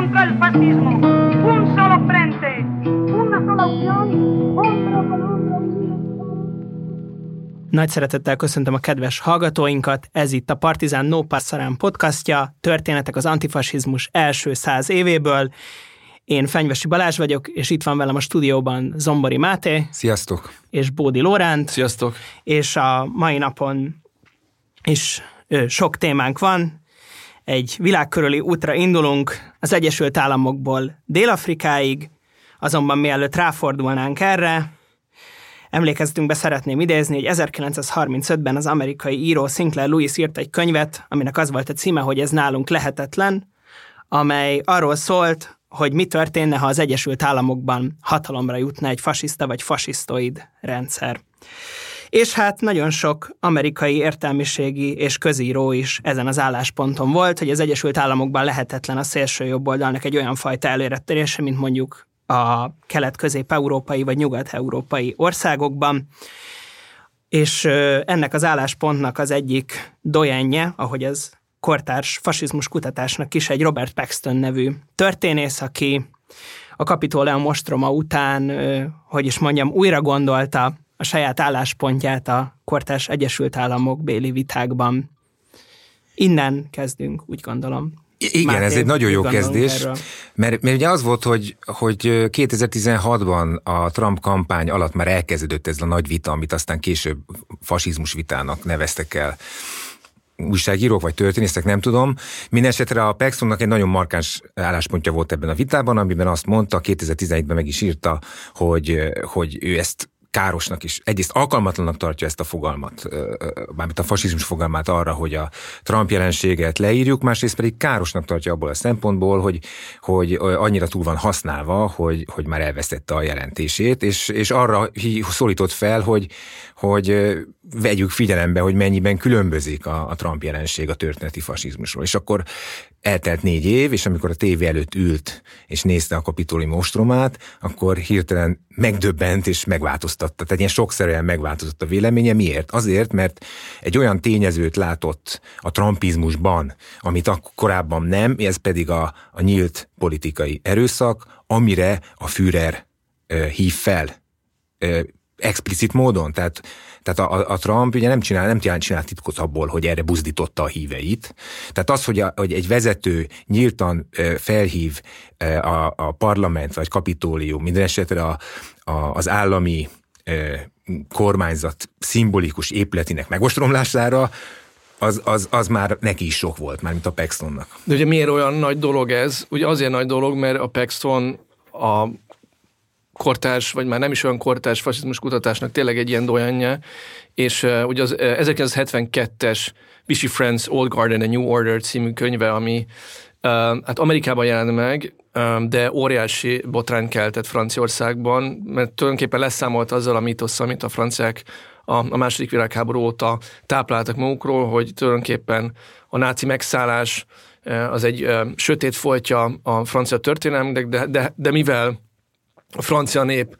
nunca el fascismo. Un solo frente. Una sola unión. Hombro con hombro. Nagy szeretettel köszöntöm a kedves hallgatóinkat, ez itt a Partizán No Pasaran podcastja, történetek az antifasizmus első 100 évéből. Én Fenyvesi Balázs vagyok, és itt van velem a stúdióban Zombori Máté. Sziasztok! És Bódi Lóránt. Sziasztok! És a mai napon is sok témánk van. Egy világkörüli útra indulunk az Egyesült Államokból Dél-Afrikáig, azonban mielőtt ráfordulnánk erre, emlékeztünkbe szeretném idézni, hogy 1935-ben az amerikai író Sinclair Lewis írt egy könyvet, aminek az volt a címe, hogy Ez nálunk lehetetlen, amely arról szólt, hogy mi történne, ha az Egyesült Államokban hatalomra jutna egy fasiszta vagy fasisztoid rendszer. És hát nagyon sok amerikai értelmiségi és közíró is ezen az állásponton volt, hogy az Egyesült Államokban lehetetlen a szélső jobboldalnak egy olyan fajta előrettörése, mint mondjuk a kelet-közép-európai vagy nyugat-európai országokban. És ennek az álláspontnak az egyik dojenje, ahogy az kortárs fasizmus kutatásnak is egy Robert Paxton nevű történész, aki a Kapitoleum ostroma után, újra gondolta a saját álláspontját a kortárs Egyesült Államok béli vitákban. Innen kezdünk, úgy gondolom. Igen, Máté, ez egy nagyon jó kezdés, mert ugye az volt, hogy 2016-ban a Trump kampány alatt már elkezdődött ez a nagy vita, amit aztán később fasizmus vitának neveztek el újságírók vagy történészek, nem tudom. Mindenesetre a Paxtonnak egy nagyon markáns álláspontja volt ebben a vitában, amiben azt mondta, 2017-ben meg is írta, hogy ő ezt károsnak is, egyrészt alkalmatlannak tartja ezt a fogalmat, mármint a fasizmus fogalmát arra, hogy a Trump jelenséget leírjuk, másrészt pedig károsnak tartja abból a szempontból, hogy annyira túl van használva, hogy már elvesztette a jelentését, és arra szólított fel, hogy vegyük figyelembe, hogy mennyiben különbözik a Trump jelenség a történeti fasizmusról. És akkor eltelt 4 év, és amikor a tévé előtt ült, és nézte a Kapitoleum ostromát, akkor hirtelen megdöbbent és megváltoztatta. Tehát ilyen sokszerűen megváltozott a véleménye. Miért? Azért, mert egy olyan tényezőt látott a trumpizmusban, amit korábban nem, ez pedig a nyílt politikai erőszak, amire a Führer hív fel explicit módon. Tehát a Trump ugye nem csinál titkot abból, hogy erre buzdította a híveit. Tehát az, hogy egy vezető nyíltan felhív a parlament vagy Kapitoleum, minden esetre az állami kormányzat szimbolikus épületének megostromlására, az már neki is sok volt, már mint a Paxtonnak. De ugye miért olyan nagy dolog ez? Ugye azért nagy dolog, mert a Paxton a kortárs, vagy már nem is olyan kortárs fasizmus kutatásnak tényleg egy ilyen dojenje, és ugye az 1972-es Vichy Friends Old Guard and a New Order című könyve, ami hát Amerikában jelent meg, de óriási botrányt keltett Franciaországban, mert tulajdonképpen leszámolt azzal a mítosszal, amit a franciák a második világháború óta tápláltak magukról, hogy tulajdonképpen a náci megszállás az egy sötét foltja a francia történelmnek, de mivel a francia nép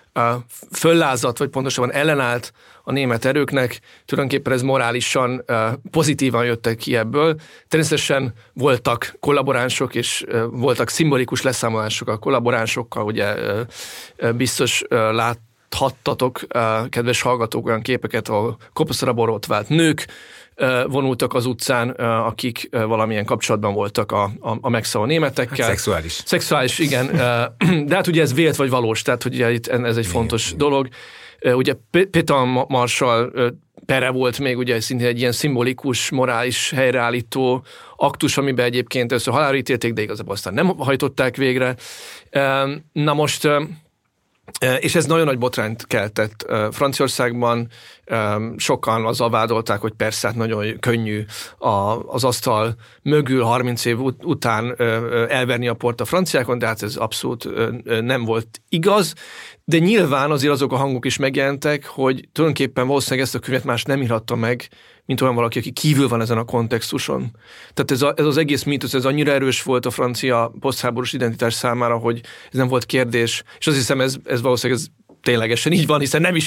föllázadt, vagy pontosabban ellenállt a német erőknek, tulajdonképpen ez morálisan pozitívan jöttek ki ebből. Természetesen voltak kollaboránsok, és voltak szimbolikus leszámolások a kollaboránsokkal, ugye biztos láthattatok, kedves hallgatók, olyan képeket, ahol kopaszra borotvált nők vonultak az utcán, akik valamilyen kapcsolatban voltak a megszálló németekkel. Szexuális, igen. De hát ugye ez vélt vagy valós, tehát ugye itt ez egy fontos dolog. Ugye Pétain Marshall pere volt még ugye szintén egy ilyen szimbolikus, morális helyreállító aktus, amiben egyébként először halálra ítélték, de igazából aztán nem hajtották végre. Na most és ez nagyon nagy botrányt keltett Franciaországban. Sokan azzal vádolták, hogy persze hát nagyon könnyű az asztal mögül 30 év után elverni a port a franciákon, de hát ez abszolút nem volt igaz. De nyilván azért azok a hangok is megjelentek, hogy tulajdonképpen valószínűleg ezt a könyvet más nem írhatta meg, mint olyan valaki, aki kívül van ezen a kontextuson. Tehát ez az egész mítosz, ez annyira erős volt a francia posztháborús identitás számára, hogy ez nem volt kérdés. És azt hiszem, ez valószínűleg ténylegesen így van, hiszen nem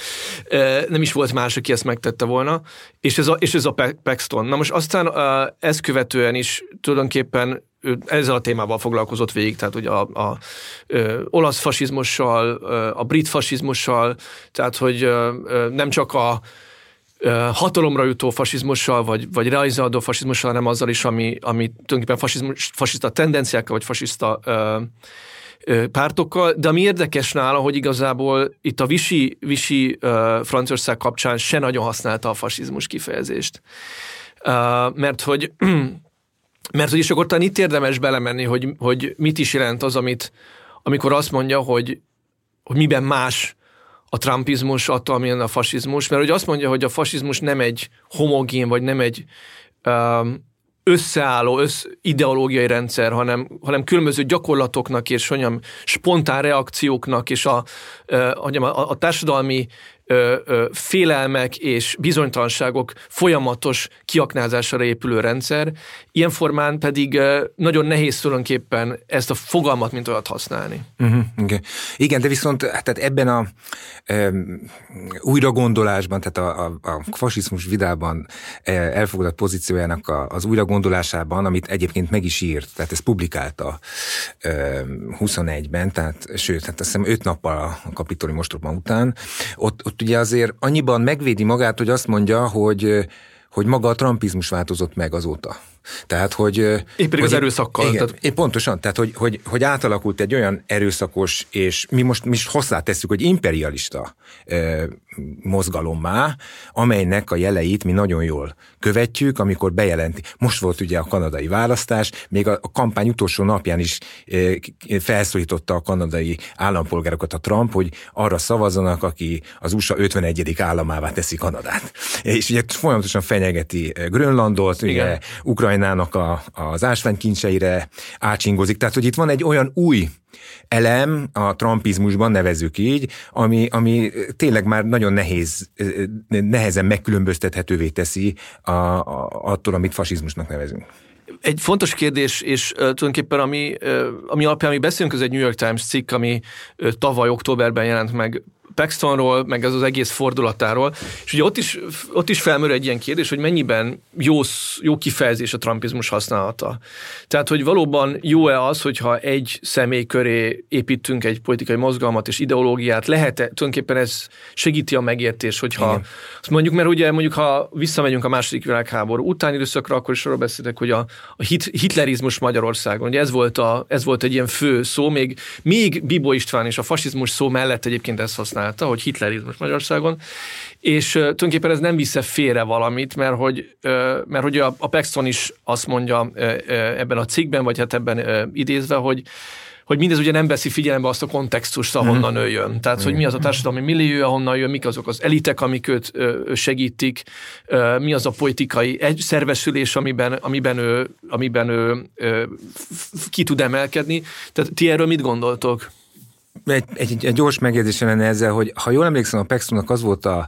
is volt más, aki ezt megtette volna. És ez a Paxton. Na most aztán ezt követően is tulajdonképpen ő ezzel a témával foglalkozott végig, tehát ugye a olasz fasizmussal, a brit fasizmussal, tehát hogy nem csak a hatalomra jutó fasizmussal, vagy realizálódó fasizmussal, hanem azzal is, ami tulajdonképpen fasiszta tendenciákkal, vagy fasiszta pártokkal, de ami érdekes nála, hogy igazából itt a Vichy Franciaország kapcsán se nagyon használta a fasizmus kifejezést. Mert hogy is akkor talán itt érdemes belemenni, hogy mit is jelent az, amikor azt mondja, hogy miben más a trumpizmus attól, amilyen a fasizmus, mert hogy azt mondja, hogy a fasizmus nem egy homogén, vagy nem egy összeálló ideológiai rendszer, hanem különböző gyakorlatoknak és mondjam, spontán reakcióknak és a társadalmi félelmek és bizonytalanságok folyamatos kiaknázására épülő rendszer. Ilyen formán pedig nagyon nehéz tulajdonképpen ezt a fogalmat, mint olyat használni. Okay. Igen, de viszont tehát ebben a újragondolásban, tehát a fasizmus vidában elfogadott pozíciójának az újragondolásában, amit egyébként meg is írt, tehát ezt publikálta 21-ben, tehát sőt, hát azt hiszem 5 nappal a kapitoli ostroma után, ott ugye azért annyiban megvédi magát, hogy azt mondja, hogy maga a trumpizmus változott meg azóta. Tehát, hogy... Éppen az erőszakkal. Igen, pontosan, tehát, hogy átalakult egy olyan erőszakos, és mi most hozzátesszük, hogy imperialista mozgalommá, amelynek a jeleit mi nagyon jól követjük, amikor bejelenti. Most volt ugye a kanadai választás, még a kampány utolsó napján is felszólította a kanadai állampolgárokat a Trump, hogy arra szavazzanak, aki az USA 51. államává teszi Kanadát. És ugye folyamatosan fenyegeti Grönlandot, ugye Ukrajnának az ásványkincseire ácsingozik. Tehát, hogy itt van egy olyan új elem a trumpizmusban, nevezzük így, ami tényleg már nagyon nehezen megkülönböztethetővé teszi attól, amit fasizmusnak nevezünk. Egy fontos kérdés, és tulajdonképpen ami alapján mi beszélünk, ez egy New York Times cikk, ami tavaly októberben jelent meg Paxtonról, meg ez az egész fordulatáról, és ugye ott is felmerül egy ilyen kérdés, hogy mennyiben jó kifejezés a trumpizmus használata. Tehát, hogy valóban jó-e az, hogyha egy személy köré építünk egy politikai mozgalmat és ideológiát, lehet-e, tulajdonképpen ez segíti a megértés, hogyha azt mondjuk, mert ha visszamegyünk a második világháború utáni időszakra, akkor is arról beszéltek, hogy a hitlerizmus Magyarországon, ugye ez volt egy ilyen fő szó, még Bibó István és a fasizmus szó mellett egyébként ezt használta, hogy hitlerizmus Magyarországon, és tulajdonképpen ez nem visz félre valamit, mert hogy a Paxton is azt mondja ebben a cikkben, vagy hát ebben idézve, hogy mindez ugye nem veszi figyelembe azt a kontextust, ahonnan ő jön. Tehát, hogy mi az a társadalmi millió, ahonnan jön, mik azok az elitek, amik őt segítik, mi az a politikai szervesülés, amiben ő ki tud emelkedni. Tehát ti erről mit gondoltok? Egy gyors megjegyzésem lenne ezzel, hogy ha jól emlékszem, a Paxtonnak az volt a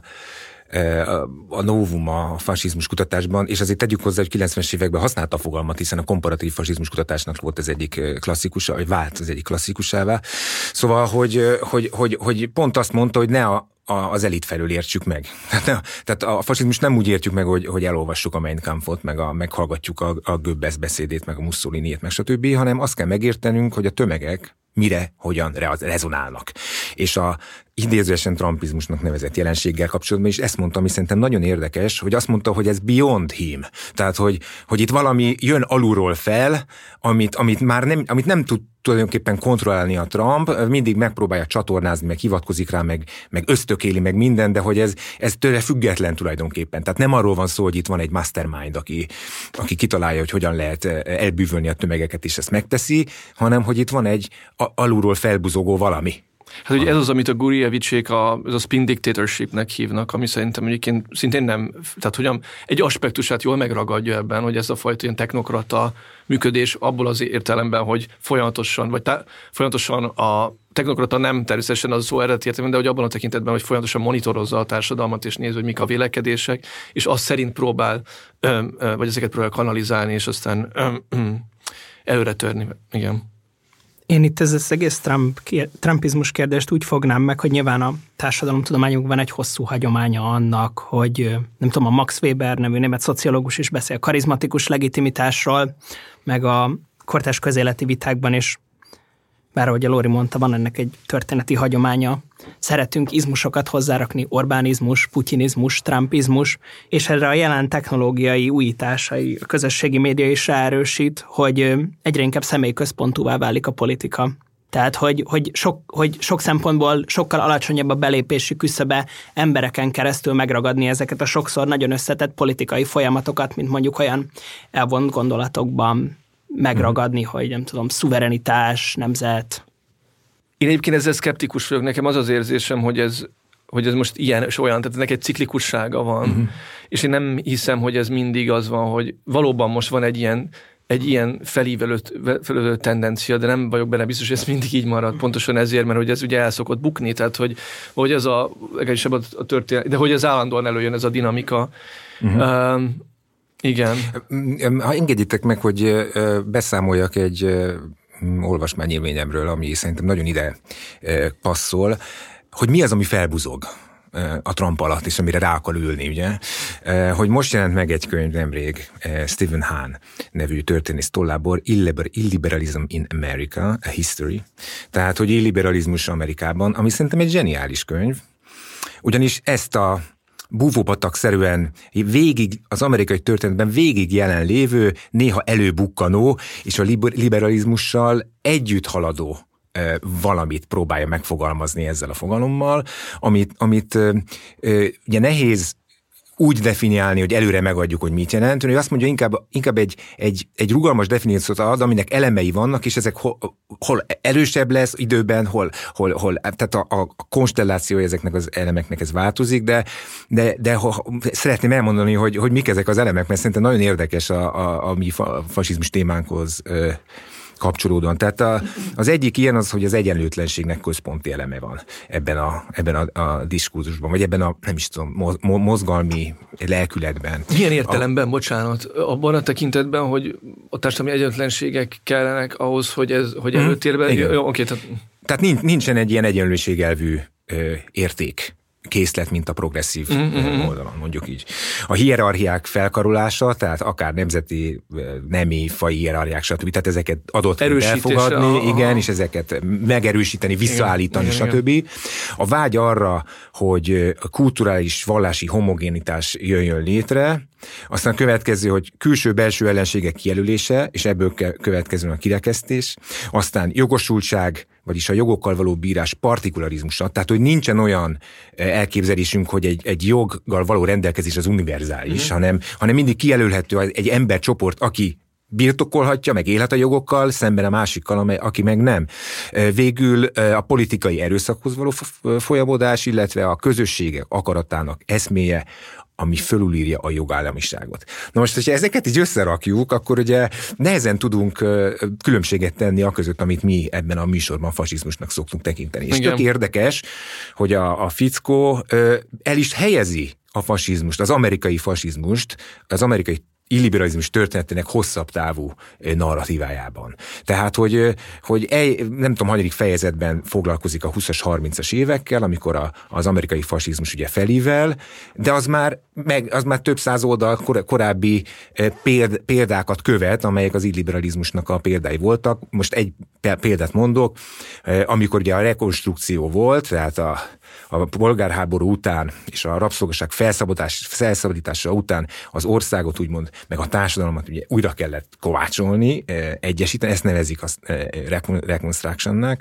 novum a fasizmus kutatásban, és azért tegyük hozzá, hogy 90-es években használta a fogalmat, hiszen a komparatív fasizmus kutatásnak volt ez egyik klasszikusa, vagy vált az egyik klasszikusává. Szóval, hogy pont azt mondta, hogy ne az elit felől értsük meg. Tehát a fasizmus nem úgy értjük meg, hogy elolvassuk a Mein Kampfot, meghallgatjuk a Goebbels beszédét, meg a Mussoliniét, meg stb., hanem azt kell megértenünk, hogy a tömegek mire, hogyan rezonálnak. És a idézőesen trumpizmusnak nevezett jelenséggel kapcsolatban is ezt mondta, ami szerintem nagyon érdekes, hogy azt mondta, hogy ez beyond him. Tehát, hogy itt valami jön alulról fel, amit nem tud tulajdonképpen kontrollálni a Trump, mindig megpróbálja csatornázni, meg hivatkozik rá, meg ösztökéli, meg minden, de hogy ez tőle független tulajdonképpen. Tehát nem arról van szó, hogy itt van egy mastermind, aki kitalálja, hogy hogyan lehet elbűvölni a tömegeket, és ezt megteszi, hanem hogy itt van egy alulról felbuzogó valami. Hát ugye ez az, amit a Gurjevicsék ez a spin dictatorshipnek hívnak, ami szerintem egyébként szintén nem, tehát hogy egy aspektusát jól megragadja ebben, hogy ez a fajta ilyen technokrata működés abból az értelemben, hogy folyamatosan a technokrata nem természetesen az szó eredeti értelemben, de hogy abban a tekintetben, hogy folyamatosan monitorozza a társadalmat, és néz, hogy mik a vélekedések, és azt szerint próbál, vagy ezeket próbál kanalizálni, és aztán előre törni. Igen. Én itt ez az egész trumpizmus kérdést úgy fognám meg, hogy nyilván a társadalomtudományunkban egy hosszú hagyománya annak, hogy nem tudom, a Max Weber nevű német szociológus is beszél karizmatikus legitimitásról, meg a kortárs közéleti vitákban is, bár ahogy a Lóri mondta, van ennek egy történeti hagyománya. Szeretünk izmusokat hozzárakni, Orbánizmus, putyinizmus, trumpizmus, és erre a jelen technológiai újításai, a közösségi média is ráerősít, hogy egyre inkább személyközpontúvá válik a politika. Tehát, hogy sok szempontból sokkal alacsonyabb a belépési küszöbe embereken keresztül megragadni ezeket a sokszor nagyon összetett politikai folyamatokat, mint mondjuk olyan elvont gondolatokban megragadni, hogy nem tudom, szuverenitás, nemzet. Én egyébként ezzel szkeptikus vagyok. Nekem az az érzésem, hogy ez most ilyen és olyan, tehát ennek egy ciklikussága van, és én nem hiszem, hogy ez mindig az van, hogy valóban most van egy ilyen felívelő tendencia, de nem vagyok benne biztos, hogy ez mindig így marad. Pontosan ezért, mert hogy ez ugye el szokott bukni, tehát hogy ez a történet, de hogy ez állandóan előjön ez a dinamika. Igen. Ha engedjétek meg, hogy beszámoljak egy olvasmányélményemről, ami szerintem nagyon ide passzol, hogy mi az, ami felbuzog a Trump alatt, és amire rá akar ülni, ugye? Hogy most jelent meg egy könyv nemrég, Stephen Hahn nevű történész tollából, Illiberalism in America, a History. Tehát, hogy illiberalizmus Amerikában, ami szerintem egy zseniális könyv, ugyanis ezt a búvópatak-szerűen végig az amerikai történetben végig jelenlévő, néha előbukkanó és a liberalizmussal együtt haladó valamit próbálja megfogalmazni ezzel a fogalommal, amit ugye nehéz úgy definiálni, hogy előre megadjuk, hogy mit jelent, hogy azt mondja, inkább egy rugalmas definíciót ad, aminek elemei vannak, és ezek hol erősebb lesz időben, hol tehát a konstellációja ezeknek az elemeknek ez változik, de szeretném elmondani, hogy mik ezek az elemek, mert szerintem nagyon érdekes a mi fasizmus témánkhoz kapcsolódóan. Tehát az egyik ilyen az, hogy az egyenlőtlenségnek központi eleme van ebben a diskurzusban, vagy ebben a, nem is tudom, mozgalmi lelkületben. Milyen értelemben, bocsánat, abban a tekintetben, hogy a társadalmi egyenlőtlenségek kellenek ahhoz, hogy előtérben... Tehát nincsen egy ilyen egyenlőségelvű érték készlet, mint a progresszív oldalon, mondjuk így. A hierarchiák felkarolása, tehát akár nemzeti, nemi, faji hierarchiák, stb. Tehát ezeket adott elfogadni, igen, és ezeket megerősíteni, visszaállítani, stb. A vágy arra, hogy a kulturális, vallási homogénitás jöjjön létre, aztán következő, hogy külső-belső ellenségek kijelölése, és ebből következően a kirekesztés, aztán jogosultság, vagyis a jogokkal való bírás partikularizmusa, tehát hogy nincsen olyan elképzelésünk, hogy egy joggal való rendelkezés az univerzális, hanem mindig kijelölhető egy embercsoport, aki birtokolhatja, meg élhet a jogokkal, szemben a másikkal, aki meg nem. Végül a politikai erőszakhoz való folyamodás, illetve a közösségek akaratának eszméje, ami fölülírja a jogállamiságot. Na most, hogyha ezeket így összerakjuk, akkor ugye nehezen tudunk különbséget tenni aközött, amit mi ebben a műsorban fasizmusnak szoktunk tekinteni. És tök érdekes, hogy a fickó el is helyezi a fasizmust, az amerikai fasizmust, az amerikai illiberalizmus történetének hosszabb távú narratívájában. Tehát, hogy nem tudom, hanyadik fejezetben foglalkozik a 20-as, 30-as évekkel, amikor az amerikai fasizmus ugye felível, de az már több száz oldal korábbi példákat követ, amelyek az illiberalizmusnak a példái voltak. Most egy példát mondok, amikor ugye a rekonstrukció volt, tehát a polgárháború után és a rabszolgaság felszabadítása után az országot úgymond, meg a társadalmat ugye újra kellett kovácsolni, egyesíteni, ezt nevezik a reconstructionnak.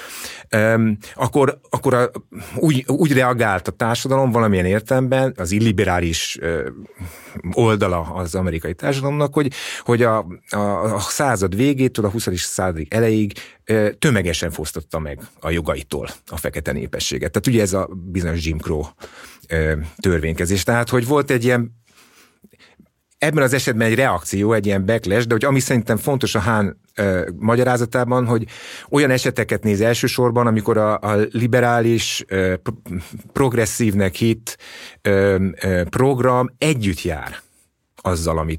Akkor úgy reagált a társadalom valamilyen értelemben, az illiberális oldala az amerikai társadalomnak, hogy a század végétől a 20. század elejéig tömegesen fosztotta meg a jogaitól a fekete népességet. Tehát ugye ez a bizonyos Jim Crow törvénykezés. Tehát, hogy volt egy ilyen, ebben az esetben egy reakció, egy ilyen backlash, de hogy ami szerintem fontos a Hahn magyarázatában, hogy olyan eseteket néz elsősorban, amikor a liberális, progresszívnek hitt program együtt jár azzal, amit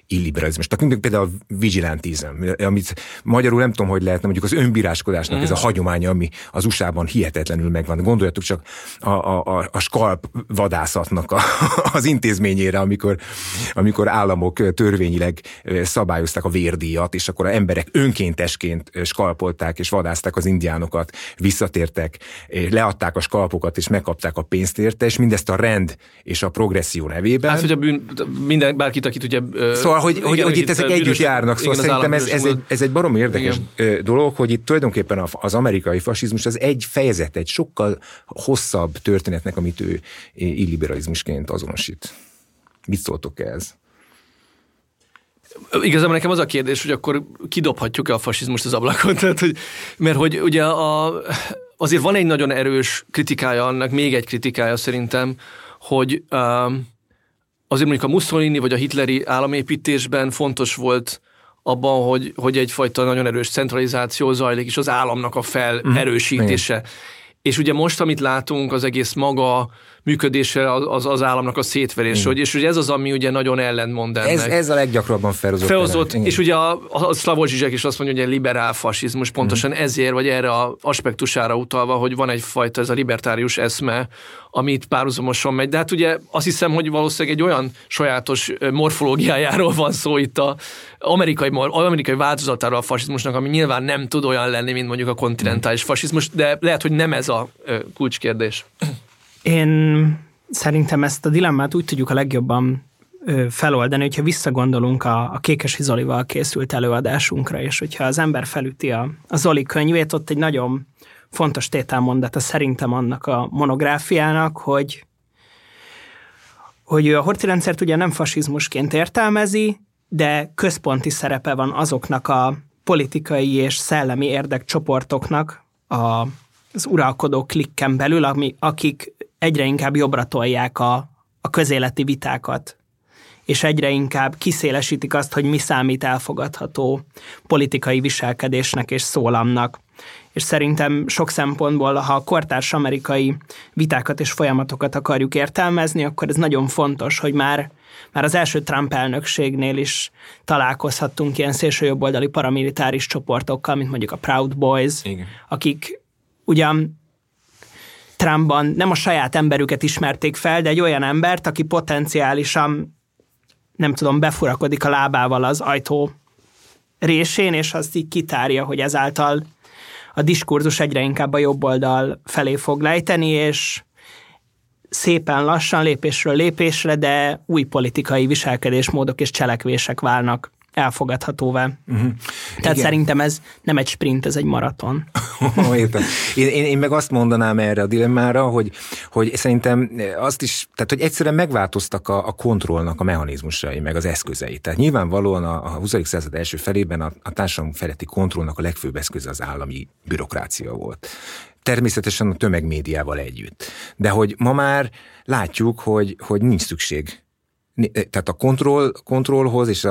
illiberalizmus. Tehát például a vigilantizm, amit magyarul nem tudom, hogy lehetne, mondjuk az önbíráskodásnak ez a hagyománya, ami az USA-ban hihetetlenül megvan. Gondoljatok csak a skalp vadászatnak az intézményére, amikor államok törvényileg szabályozták a vérdíjat, és akkor az emberek önkéntesként skalpolták és vadázták az indiánokat, visszatértek, leadták a skalpokat és megkapták a pénzt érte, és mindezt a rend és a progresszió nevében. Hát, hogy bárkit, akit ugye... Szóval, hogy itt ezek együtt járnak, szóval szerintem ez egy baromi érdekes dolog, hogy itt tulajdonképpen az amerikai fasizmus az egy fejezet, egy sokkal hosszabb történetnek, amit ő illiberalizmusként azonosít. Mit szóltok ehhez? Igazából nekem az a kérdés, hogy akkor kidobhatjuk-e a fasizmust az ablakon? Tehát, mert hogy ugye azért van egy nagyon erős kritikája annak, még egy kritikája szerintem, hogy azért mondjuk a Mussolini vagy a hitleri államépítésben fontos volt abban, hogy egyfajta nagyon erős centralizáció zajlik, és az államnak a felerősítése. És ugye most, amit látunk, az egész maga működése az államnak a szétverés, és ugye ez az, ami ugye nagyon ellentmond ennek. Ez a leggyakrabban felhozott. És ugye a Slavoj Žižek is azt mondja, hogy egy liberál fasizmus, pontosan ezért, vagy erre az aspektusára utalva, hogy van egyfajta ez a libertárius eszme, amit párhuzamosan megy. De hát ugye azt hiszem, hogy valószínűleg egy olyan sajátos morfológiájáról van szó itt az amerikai változatáról a fasizmusnak, ami nyilván nem tud olyan lenni, mint mondjuk a kontinentális fasizmus, de lehet, hogy nem ez a kulcskérdés. Én szerintem ezt a dilemmát úgy tudjuk a legjobban feloldani, hogyha visszagondolunk a Kékesi Zolival készült előadásunkra, és hogyha az ember felüti a Zoli könyvét, ott egy nagyon fontos tételmondata szerintem annak a monográfiának, hogy a Horthy rendszert ugye nem fasizmusként értelmezi, de központi szerepe van azoknak a politikai és szellemi érdekcsoportoknak az uralkodó klikken belül, akik egyre inkább jobbra tolják a közéleti vitákat, és egyre inkább kiszélesítik azt, hogy mi számít elfogadható politikai viselkedésnek és szólamnak. És szerintem sok szempontból, ha a kortárs amerikai vitákat és folyamatokat akarjuk értelmezni, akkor ez nagyon fontos, hogy már az első Trump elnökségnél is találkozhattunk ilyen szélsőjobboldali paramilitáris csoportokkal, mint mondjuk a Proud Boys, igen, akik ugyan Trumpban nem a saját emberüket ismerték fel, de egy olyan embert, aki potenciálisan, nem tudom, befurakodik a lábával az ajtó résén, és azt így kitárja, hogy ezáltal a diskurzus egyre inkább a jobb oldal felé fog lejteni, és szépen lassan, lépésről lépésre, de új politikai viselkedésmódok és cselekvések válnak elfogadhatóvá. Tehát szerintem ez nem egy sprint, ez egy maraton. Értem. Én meg azt mondanám erre a dilemmára, hogy szerintem azt is, tehát hogy egyszerűen megváltoztak a kontrollnak a mechanizmusai, meg az eszközei. Tehát nyilvánvalóan a 20. század első felében a társadalom feletti kontrollnak a legfőbb eszköze az állami bürokrácia volt. Természetesen a tömegmédiával együtt. De hogy ma már látjuk, hogy nincs szükség. Tehát a kontrollhoz és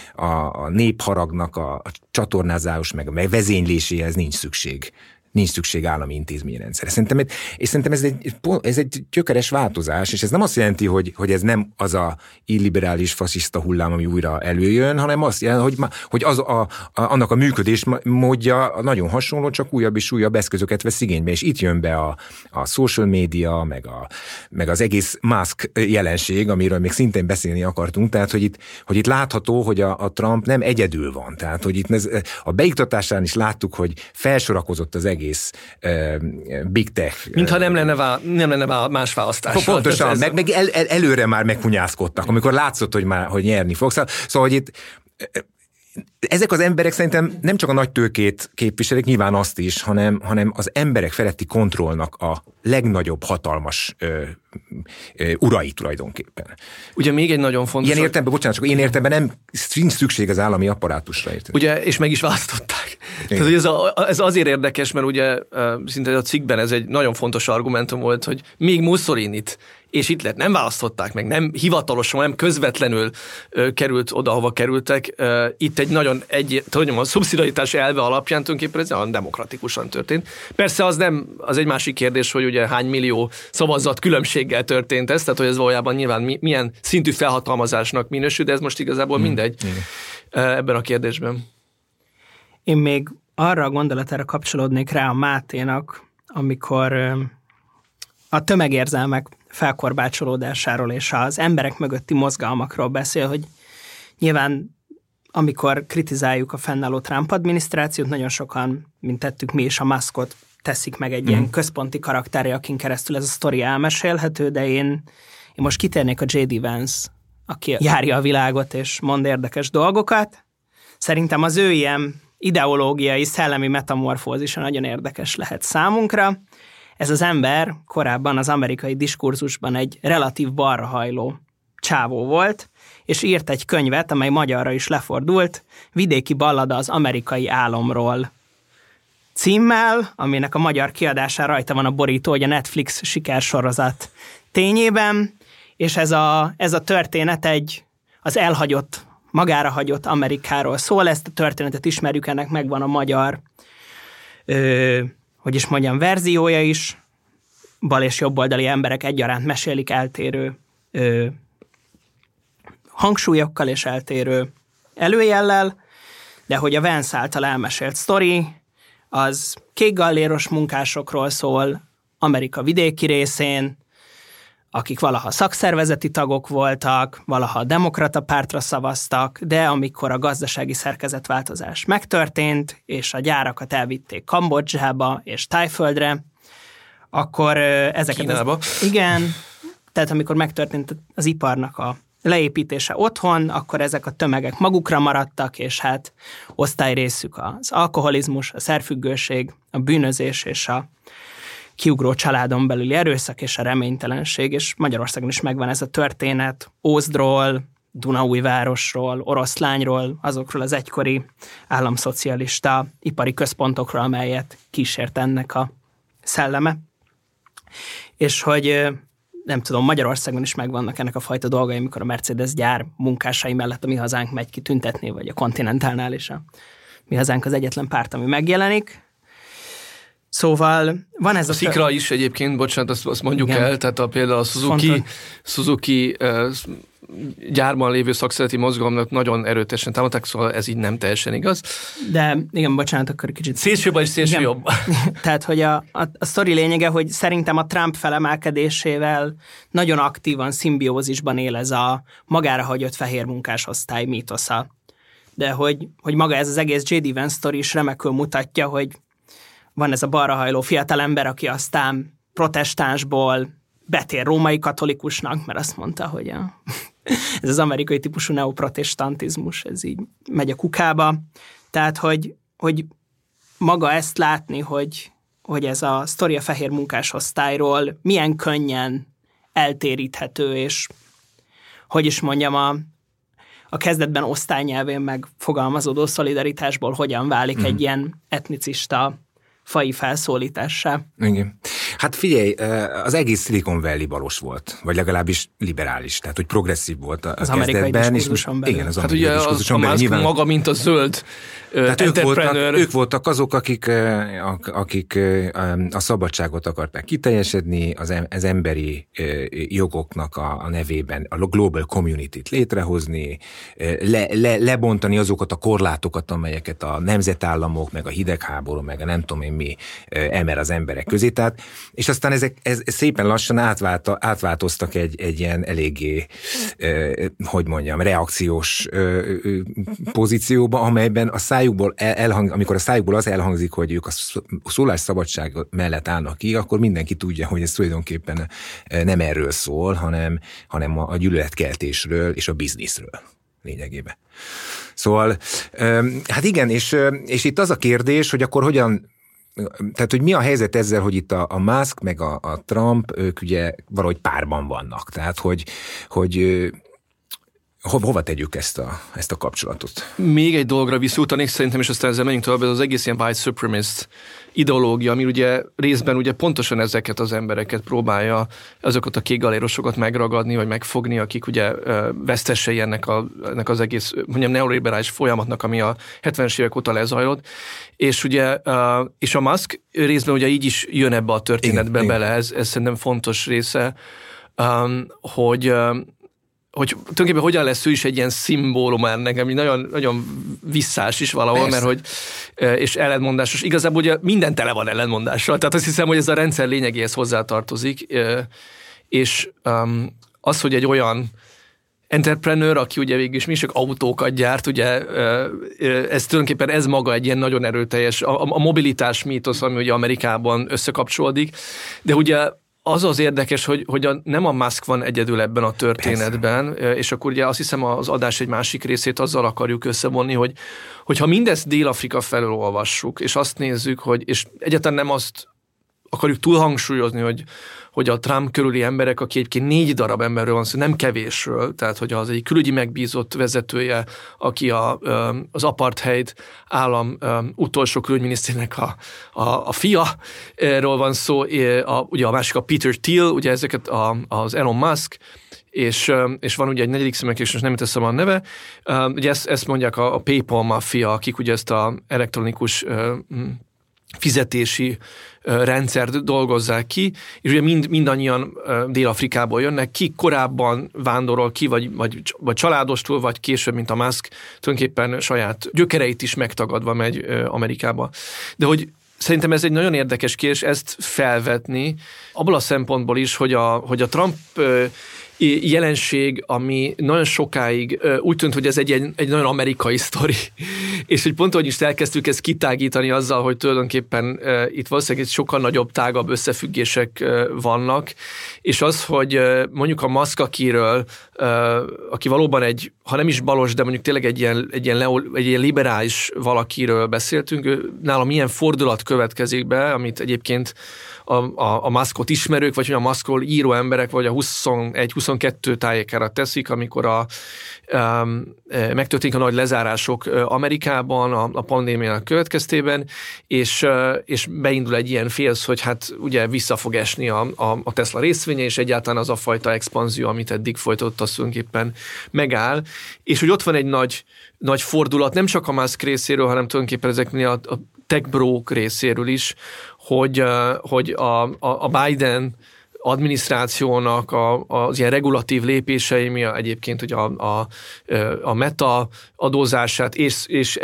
a népharagnak a csatornázás meg a vezényléséhez nincs szükség. Nincs szükség állami intézményrendszerre. Szerintem ez egy gyökeres változás, és ez nem azt jelenti, hogy ez nem az a illiberális fasiszta hullám, ami újra előjön, hanem azt jelenti, hogy annak a működés módja nagyon hasonló, csak újabb és újabb eszközöket vesz igénybe, és itt jön be a social media, meg az egész Musk jelenség, amiről még szintén beszélni akartunk, tehát hogy itt látható, hogy a Trump nem egyedül van, tehát hogy itt a beiktatásán is láttuk, hogy felsorakozott az egész big tech. Mintha nem lenne más választás. Pontosan, meg előre már meghunyászkodtak, amikor látszott, hogy nyerni fogsz. Szóval, hogy itt ezek az emberek szerintem nem csak a nagy tőkét képviselik, nyilván azt is, hanem az emberek feletti kontrollnak a legnagyobb hatalmas urai tulajdonképpen. Ugye még egy nagyon fontos... Ilyen értelemben nem nincs szükség az állami apparátusra. Érted? Ugye, és meg is választották. Tehát, hogy ez azért érdekes, mert ugye szinte a cikkben ez egy nagyon fontos argumentum volt, hogy még Mussolinit és Hitlert nem választották meg, nem hivatalosan, nem közvetlenül került oda, ahova kerültek. Itt egy nagyon a szubszidiaritás elve alapján tulajdonképpen ez nagyon demokratikusan történt. Persze az egy másik kérdés, hogy ugye hány millió szavazat különbséggel történt ez, tehát hogy ez valójában nyilván milyen szintű felhatalmazásnak minősül, de ez most igazából mindegy ebben a kérdésben. Én még arra a gondolatára kapcsolódnék rá a Máténak, amikor a tömegérzelmek felkorbácsolódásáról és az emberek mögötti mozgalmakról beszél, hogy nyilván amikor kritizáljuk a fennálló Trump adminisztrációt, nagyon sokan, mint tettük mi is, a Muskot teszik meg egy ilyen központi karakterre, akin keresztül ez a sztori elmesélhető, de én most kitérnék a J.D. Vance, aki járja a világot és mond érdekes dolgokat. Szerintem az ő ilyen ideológiai, szellemi metamorfózisa nagyon érdekes lehet számunkra. Ez az ember korábban az amerikai diskurzusban egy relatív balrahajló csávó volt, és írt egy könyvet, amely magyarra is lefordult, Vidéki ballada az amerikai álomról címmel, aminek a magyar kiadásán rajta van a borító, hogy a Netflix sikersorozat tényében, és ez a történet az elhagyott, magára hagyott Amerikáról szól. Ezt a történetet ismerjük, ennek megvan a magyar verziója is. Bal- és jobboldali emberek egyaránt mesélik eltérő hangsúlyokkal és eltérő előjellel, de hogy a Vance által elmesélt sztori, az kékgalléros munkásokról szól Amerika vidéki részén, akik valaha szakszervezeti tagok voltak, valaha a demokrata pártra szavaztak, de amikor a gazdasági szerkezetváltozás megtörtént, és a gyárakat elvitték Kambodzsába és Tájföldre, akkor ezeket... Kínába. Igen, tehát amikor megtörtént az iparnak a leépítése otthon, akkor ezek a tömegek magukra maradtak, és hát osztályrészük az alkoholizmus, a szerfüggőség, a bűnözés és a kiugró családon belüli erőszak és a reménytelenség, és Magyarországon is megvan ez a történet Ózdról, Dunaújvárosról, Oroszlányról, azokról az egykori államszocialista ipari központokról, amelyet kísért ennek a szelleme. És hogy nem tudom, Magyarországon is megvannak ennek a fajta dolgai, amikor a Mercedes gyár munkásai mellett a Mi Hazánk megy ki tüntetni, vagy a Continentalnál is a Mi Hazánk az egyetlen párt, ami megjelenik. Szóval van ez a Szikra is egyébként, bocsánat, azt mondjuk igen. El, tehát például a Suzuki gyárban lévő szakszereti mozgalomnak nagyon erőteljesen támadták, szóval ez így nem teljesen igaz. De igen, bocsánat, akkor kicsit... Szélsőbb és szélső jobb. Tehát, hogy a sztori lényege, hogy szerintem a Trump felemelkedésével nagyon aktívan szimbiózisban él ez a magára hagyott fehér munkásosztály mítosza. De hogy maga ez az egész J.D. Vance sztori is remekül mutatja, hogy van ez a balrahajló fiatalember, aki aztán protestánsból betér római katolikusnak, mert azt mondta, hogy ez az amerikai típusú neoprotestantizmus, ez így megy a kukába. Tehát, hogy maga ezt látni, hogy ez a sztori a fehér munkásosztályról milyen könnyen eltéríthető, és hogy is mondjam, a kezdetben osztálynyelvén megfogalmazódó szolidaritásból hogyan válik egy ilyen etnicista faji felszólítássá. Igen. Hát figyelj, az egész Silicon Valley balos volt, vagy legalábbis liberális, tehát hogy progresszív volt az amerikai diskurzuson belül. Igen, az hát ugye a Musk maga, mint a zöld entrepreneur. Ők voltak azok, akik a szabadságot akarták kiteljesedni, az emberi jogoknak a nevében a global community-t létrehozni, lebontani azokat a korlátokat, amelyeket a nemzetállamok, meg a hidegháború, meg a nem tudom én mi emer az emberek közé. Tehát, és aztán ezek szépen lassan átváltoztak egy ilyen eléggé, reakciós pozícióba, amelyben amikor a szájukból az elhangzik, hogy ők a szólásszabadság mellett állnak ki, akkor mindenki tudja, hogy ez tulajdonképpen nem erről szól, hanem a gyűlöletkeltésről és a bizniszről lényegében. Szóval, hát igen, és itt az a kérdés, hogy akkor hogyan, tehát, hogy mi a helyzet ezzel, hogy itt a Musk meg a Trump, ők ugye valahogy párban vannak. Tehát, hogy hova tegyük ezt a kapcsolatot? Még egy dologra visszautanék szerintem, és aztán ezzel menjünk tovább, ez az egész ilyen white supremacist ideológia, ami ugye részben ugye pontosan ezeket az embereket próbálja, azokat a kékgalérosokat megragadni, vagy megfogni, akik ugye vesztesei ennek az egész, mondjam, neoliberális folyamatnak, ami a 70-es évek óta lezajlott, és ugye, és a Musk részben ugye így is jön ebbe a történetbe bele, ez szerintem fontos része, hogy tulajdonképpen hogyan lesz ő is egy ilyen szimbólum ennek, ami nagyon, nagyon visszás is valahol, mert hogy, és ellentmondásos. Igazából ugye minden tele van ellentmondással, tehát azt hiszem, hogy ez a rendszer lényegéhez hozzátartozik, és az, hogy egy olyan entrepreneur, aki ugye végülis mi csak autókat gyárt, ugye ez tulajdonképpen ez maga egy ilyen nagyon erőteljes, a mobilitás mítosz, ami ugye Amerikában összekapcsolódik, de ugye az érdekes, hogy nem a Musk van egyedül ebben a történetben, és akkor ugye azt hiszem az adás egy másik részét azzal akarjuk összevonni, hogy ha mindezt Dél-Afrika felől olvassuk, és azt nézzük, és egyáltalán nem azt akarjuk túlhangsúlyozni, hogy a Trump körüli emberek, aki egyébként 4 darab emberről van szó, nem kevésről, tehát hogy az egy külügyi megbízott vezetője, aki az apartheid állam utolsó külügyminiszternek a fiaról van szó, ugye a másik a Peter Thiel, ugye ezeket az Elon Musk, és van ugye egy 4. szemek, és nem teszem a neve, ugye ezt mondják a PayPal maffia, akik ugye ezt az elektronikus fizetési rendszert dolgozzák ki, és ugye mindannyian Dél-Afrikából jönnek, ki korábban vándorol ki, vagy családostul, vagy később, mint a Musk, tulajdonképpen saját gyökereit is megtagadva megy Amerikába. De hogy szerintem ez egy nagyon érdekes kérdés ezt felvetni, abból a szempontból is, hogy a Trump jelenség, ami nagyon sokáig úgy tűnt, hogy ez egy nagyon amerikai sztori, és hogy pont ahogy is elkezdtük ezt kitágítani azzal, hogy tulajdonképpen itt valószínűleg sokkal nagyobb, tágabb összefüggések vannak, és az, hogy mondjuk a Musk, aki valóban ha nem is balos, de mondjuk tényleg egy ilyen liberális valakiről beszéltünk, nálam milyen fordulat következik be, amit egyébként a Muskot ismerők, vagy hogy a Muskról író emberek, vagy a 21-22 tájékára teszik, amikor megtörténik a nagy lezárások Amerikában a pandémiának következtében, és beindul egy ilyen félsz, hogy hát ugye vissza fog esni a Tesla részvénye, és egyáltalán az a fajta expanzió, amit eddig folytatott, az tulajdonképpen megáll, és hogy ott van egy nagy fordulat, nem csak a Musk részéről, hanem tulajdonképpen ezeknél a tech brók részéről is, hogy a Biden adminisztrációnak az ilyen regulatív lépései, mi egyébként hogy a meta adózását és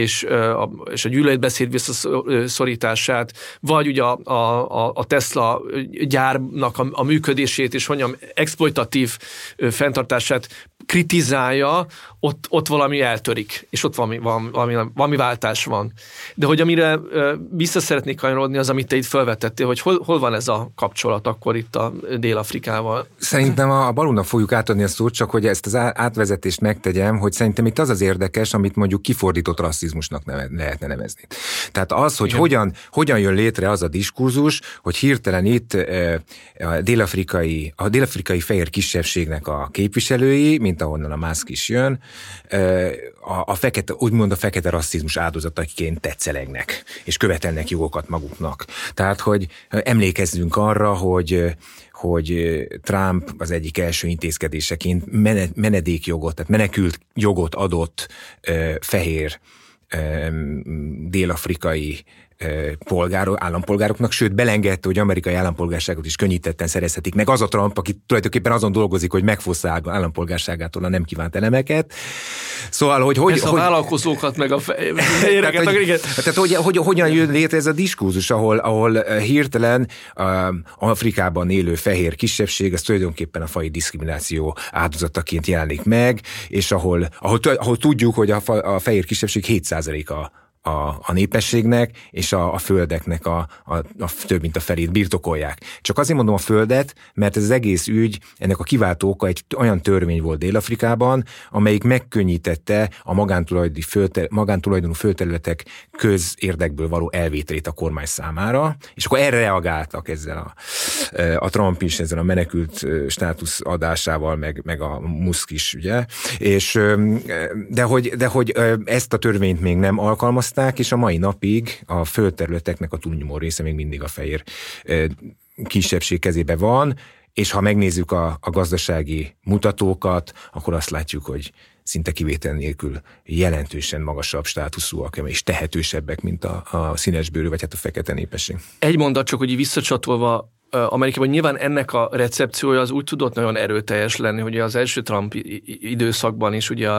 a gyűlöletbeszéd visszaszorítását, vagy ugye a Tesla gyárnak a működését és mondjam exploitatív fenntartását kritizálja, ott valami eltörik, és ott valami váltás van. De hogy amire vissza szeretnék kanyarodni, az, amit te itt felvetettél, hogy hol van ez a kapcsolat akkor itt a Dél-Afrikával? Szerintem a Balúnak fogjuk átadni a szót, csak hogy ezt az átvezetést megtegyem, hogy szerintem itt az érdekes, amit mondjuk kifordított rasszizmusnak lehetne nevezni. Tehát az, hogy hogyan jön létre az a diskurzus, hogy hirtelen itt a dél-afrikai fehér kisebbségnek a képviselői, mint ahonnan a Musk is jön, úgymond a fekete rasszizmus áldozataként tetszelegnek, és követelnek jogokat maguknak. Tehát, hogy emlékezzünk arra, hogy Trump az egyik első intézkedéseként menedékjogot, tehát menekült jogot adott fehér dél-afrikai állampolgároknak, sőt belengedte, hogy amerikai állampolgárságot is könnyítetten szerezhetik meg az a Trump, aki tulajdonképpen azon dolgozik, hogy megfossza állampolgárságától a nem kívánt elemeket. Szóval, hogy a vállalkozókat meg a fejéreket. Tehát, hogyan jön létre ez a diskurzus, ahol hirtelen Afrikában élő fehér kisebbség, ez tulajdonképpen a faji diszkrimináció áldozataként jelenik meg, és ahol tudjuk, hogy a fehér kisebbség 7%-a a népességnek, és a földeknek a több mint a felét birtokolják. Csak azért mondom a földet, mert ez az egész ügy, ennek a kiváltó oka egy olyan törvény volt Dél-Afrikában, amelyik megkönnyítette a magántulajdonú földterületek közérdekből való elvételét a kormány számára, és akkor erre reagáltak ezzel a Trump is, ezzel a menekült státusz adásával, meg a Musk is, ugye? De hogy ezt a törvényt még nem alkalmazták, és a mai napig a földterületeknek a túlnyomó része még mindig a fehér kisebbség kezébe van, és ha megnézzük a gazdasági mutatókat, akkor azt látjuk, hogy szinte kivétel nélkül jelentősen magasabb státuszúak, és tehetősebbek, mint a színesbőrű, vagy hát a fekete népesség. Egy mondat csak, hogy visszacsatolva Amerikában, nyilván ennek a recepciója az úgy tudott nagyon erőteljes lenni, hogy az első Trump időszakban is ugye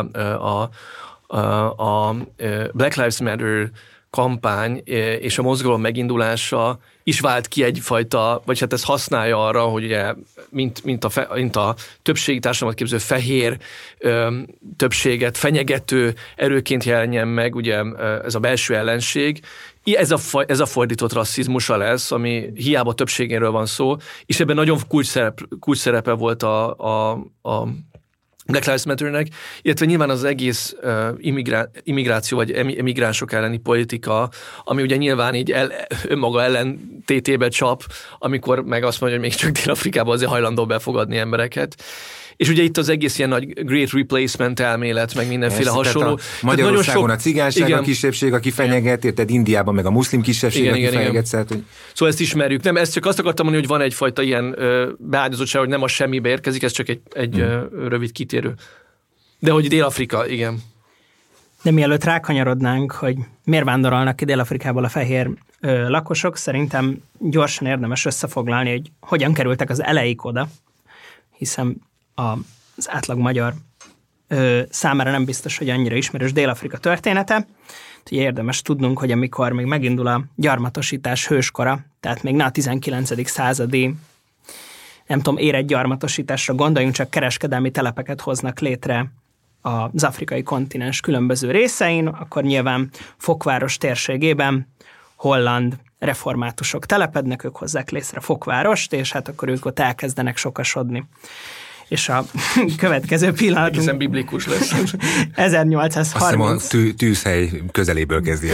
a Black Lives Matter kampány és a mozgalom megindulása is vált ki egyfajta, vagy hát ez használja arra, hogy ugye, mint a többségi társadalmat képző fehér többséget fenyegető erőként jelenjen meg, ugye ez a belső ellenség. Ez a fordított rasszizmusa lesz, ami hiába többségéről van szó, és ebben nagyon kulcs szerepe volt a Black Lives Matternek, illetve nyilván az egész immigráció vagy emigránsok elleni politika, ami ugye nyilván így önmaga ellentétébe csap, amikor meg azt mondja, hogy még csak Dél-Afrikában azért hajlandó befogadni embereket. És ugye itt az egész ilyen nagy great replacement elmélet, meg mindenféle hasonló. Magyarországon a cigányság a kisebbség, aki fenyeget, érted, Indiában meg a muszlim kisebbség, aki fenyeget. Hogy... Szóval ezt ismerjük. Nem, ezt csak azt akartam mondani, hogy van egyfajta ilyen beágyazottság, hogy nem a semmibe érkezik, ez csak egy rövid kitérő. De hogy Dél-Afrika, igen. De mielőtt rákanyarodnánk, hogy miért vándorolnak ki Dél-Afrikából a fehér lakosok, szerintem gyorsan érdemes összefoglalni, hogy hogyan kerültek az eleik oda, hiszen az átlag magyar számára nem biztos, hogy annyira ismerős Dél-Afrika története. Úgyhogy érdemes tudnunk, hogy amikor még megindul a gyarmatosítás hőskora, tehát még ne a 19. századi, nem tudom, érett gyarmatosításra gondoljunk, csak kereskedelmi telepeket hoznak létre az afrikai kontinens különböző részein, akkor nyilván Fokváros térségében holland reformátusok telepednek, ők hozzák létre Fokvárost, és hát akkor ők ott elkezdenek sokasodni. És a következő pillanatunk... Egészen biblikus lesz. 1830... Azt hiszem a tűzhely közeléből kezdi.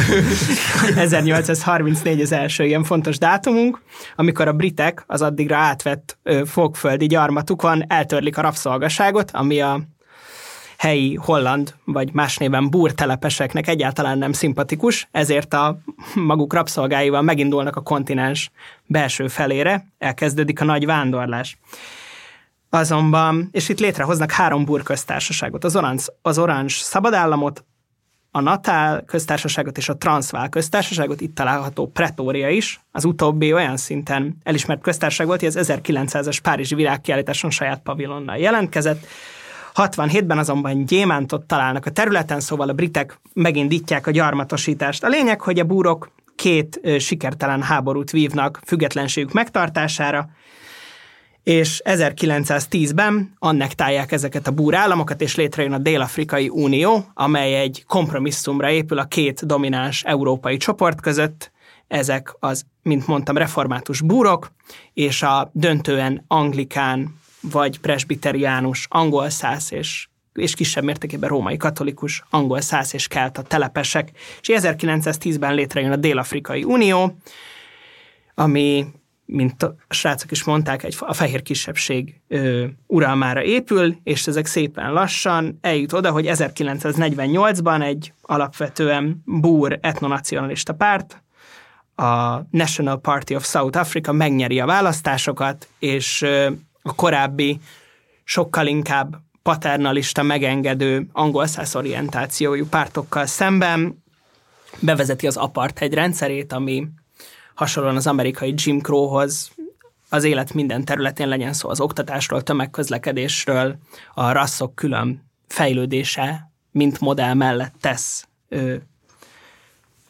1834 az első ilyen fontos dátumunk, amikor a britek az addigra átvett fogföldi gyarmatukon eltörlik a rabszolgaságot, ami a helyi holland, vagy más néven búr telepeseknek egyáltalán nem szimpatikus, ezért a maguk rabszolgáival megindulnak a kontinens belső felére, elkezdődik a nagy vándorlás. Azonban, és itt létrehoznak 3 búr köztársaságot, az Orange Szabadállamot, a Natal köztársaságot és a Transvaal köztársaságot, itt található Pretória is, az utóbbi olyan szinten elismert köztársaság volt, hogy az 1900-as Párizsi világkiállításon saját pavilonnal jelentkezett. 67-ben azonban gyémántot találnak a területen, szóval a britek megindítják a gyarmatosítást. A lényeg, hogy a búrok 2 sikertelen háborút vívnak függetlenségük megtartására, és 1910-ben annektálják ezeket a búrállamokat, és létrejön a Dél-Afrikai Unió, amely egy kompromisszumra épül a 2 domináns európai csoport között. Ezek az, mint mondtam, református búrok, és a döntően anglikán vagy presbiteriánus, angol-szász és kisebb mértékében római katolikus, angol-szász és kelta telepesek. És 1910-ben létrejön a Dél-Afrikai Unió, ami, mint a srácok is mondták, a fehér kisebbség uralmára épül, és ezek szépen lassan eljut oda, hogy 1948-ban egy alapvetően búr etnonacionalista párt, a National Party of South Africa megnyeri a választásokat, és a korábbi, sokkal inkább paternalista, megengedő, angol-szász orientációjú pártokkal szemben bevezeti az apartheid rendszerét, ami hasonlóan az amerikai Jim Crowhoz az élet minden területén, legyen szó az oktatásról, tömegközlekedésről, a rasszok külön fejlődése, mint modell mellett tesz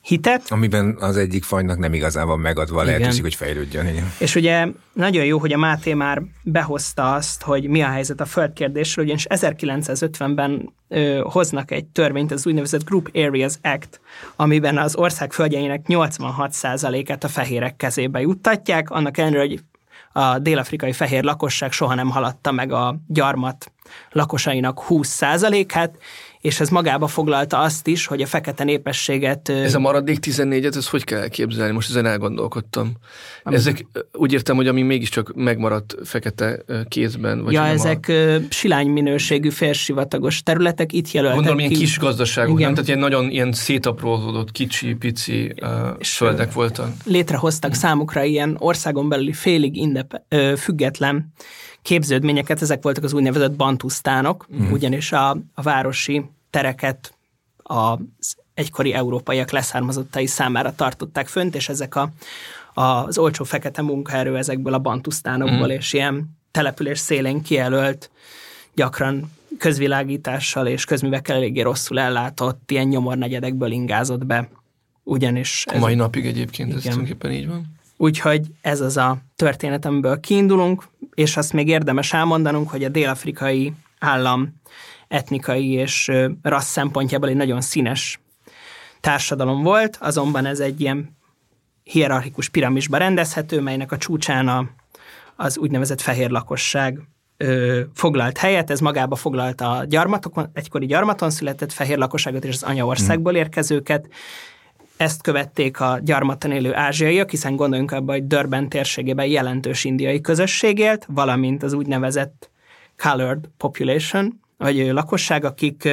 hitet. Amiben az egyik fajnak nem igazán van megadva a lehetőség, hogy fejlődjön. Igen. És ugye nagyon jó, hogy a Máté már behozta azt, hogy mi a helyzet a földkérdésről, ugyanis 1950-ben hoznak egy törvényt, az úgynevezett Group Areas Act, amiben az ország földjeinek 86%-át a fehérek kezébe juttatják, annak ellenére, hogy a dél-afrikai fehér lakosság soha nem haladta meg a gyarmat lakosainak 20%-át, és ez magába foglalta azt is, hogy a fekete népességet... Ez a maradék 14-et, ez hogy kell elképzelni? Most ezen elgondolkodtam. Ezek úgy értem, hogy ami mégiscsak megmaradt fekete kézben. Vagy ezek silány minőségű félsivatagos területek, itt jelöltek. Gondolom, ilyen kis gazdaságok, nem? Tehát ilyen nagyon ilyen szétaprózódott, kicsi-pici földek voltak. Létrehoztak számukra ilyen országon belüli félig független képződményeket, ezek voltak az úgynevezett bantusztánok, ugyanis a városi tereket az egykori európaiak leszármazottai számára tartották fönt, és ezek az olcsó fekete munkaerő ezekből a bantusztánokból, és ilyen település szélén kijelölt, gyakran közvilágítással és közművekkel eléggé rosszul ellátott ilyen nyomornegyedekből ingázott be. Ugyanis a mai napig egyébként ez tulajdonképpen így van. Úgyhogy ez az a történet, amiből kiindulunk, és azt még érdemes elmondanunk, hogy a dél-afrikai állam etnikai és rassz szempontjából egy nagyon színes társadalom volt, azonban ez egy ilyen hierarchikus piramisba rendezhető, melynek a csúcsán az úgynevezett fehér lakosság foglalt helyet, ez magába foglalta a egykori gyarmaton született fehér lakosságot és az anyaországból érkezőket. Ezt követték a gyarmaton élő ázsiaiak, hiszen gondoljunk abba, hogy Durban térségében jelentős indiai közösség élt, valamint az úgynevezett colored population, vagy lakosság, akik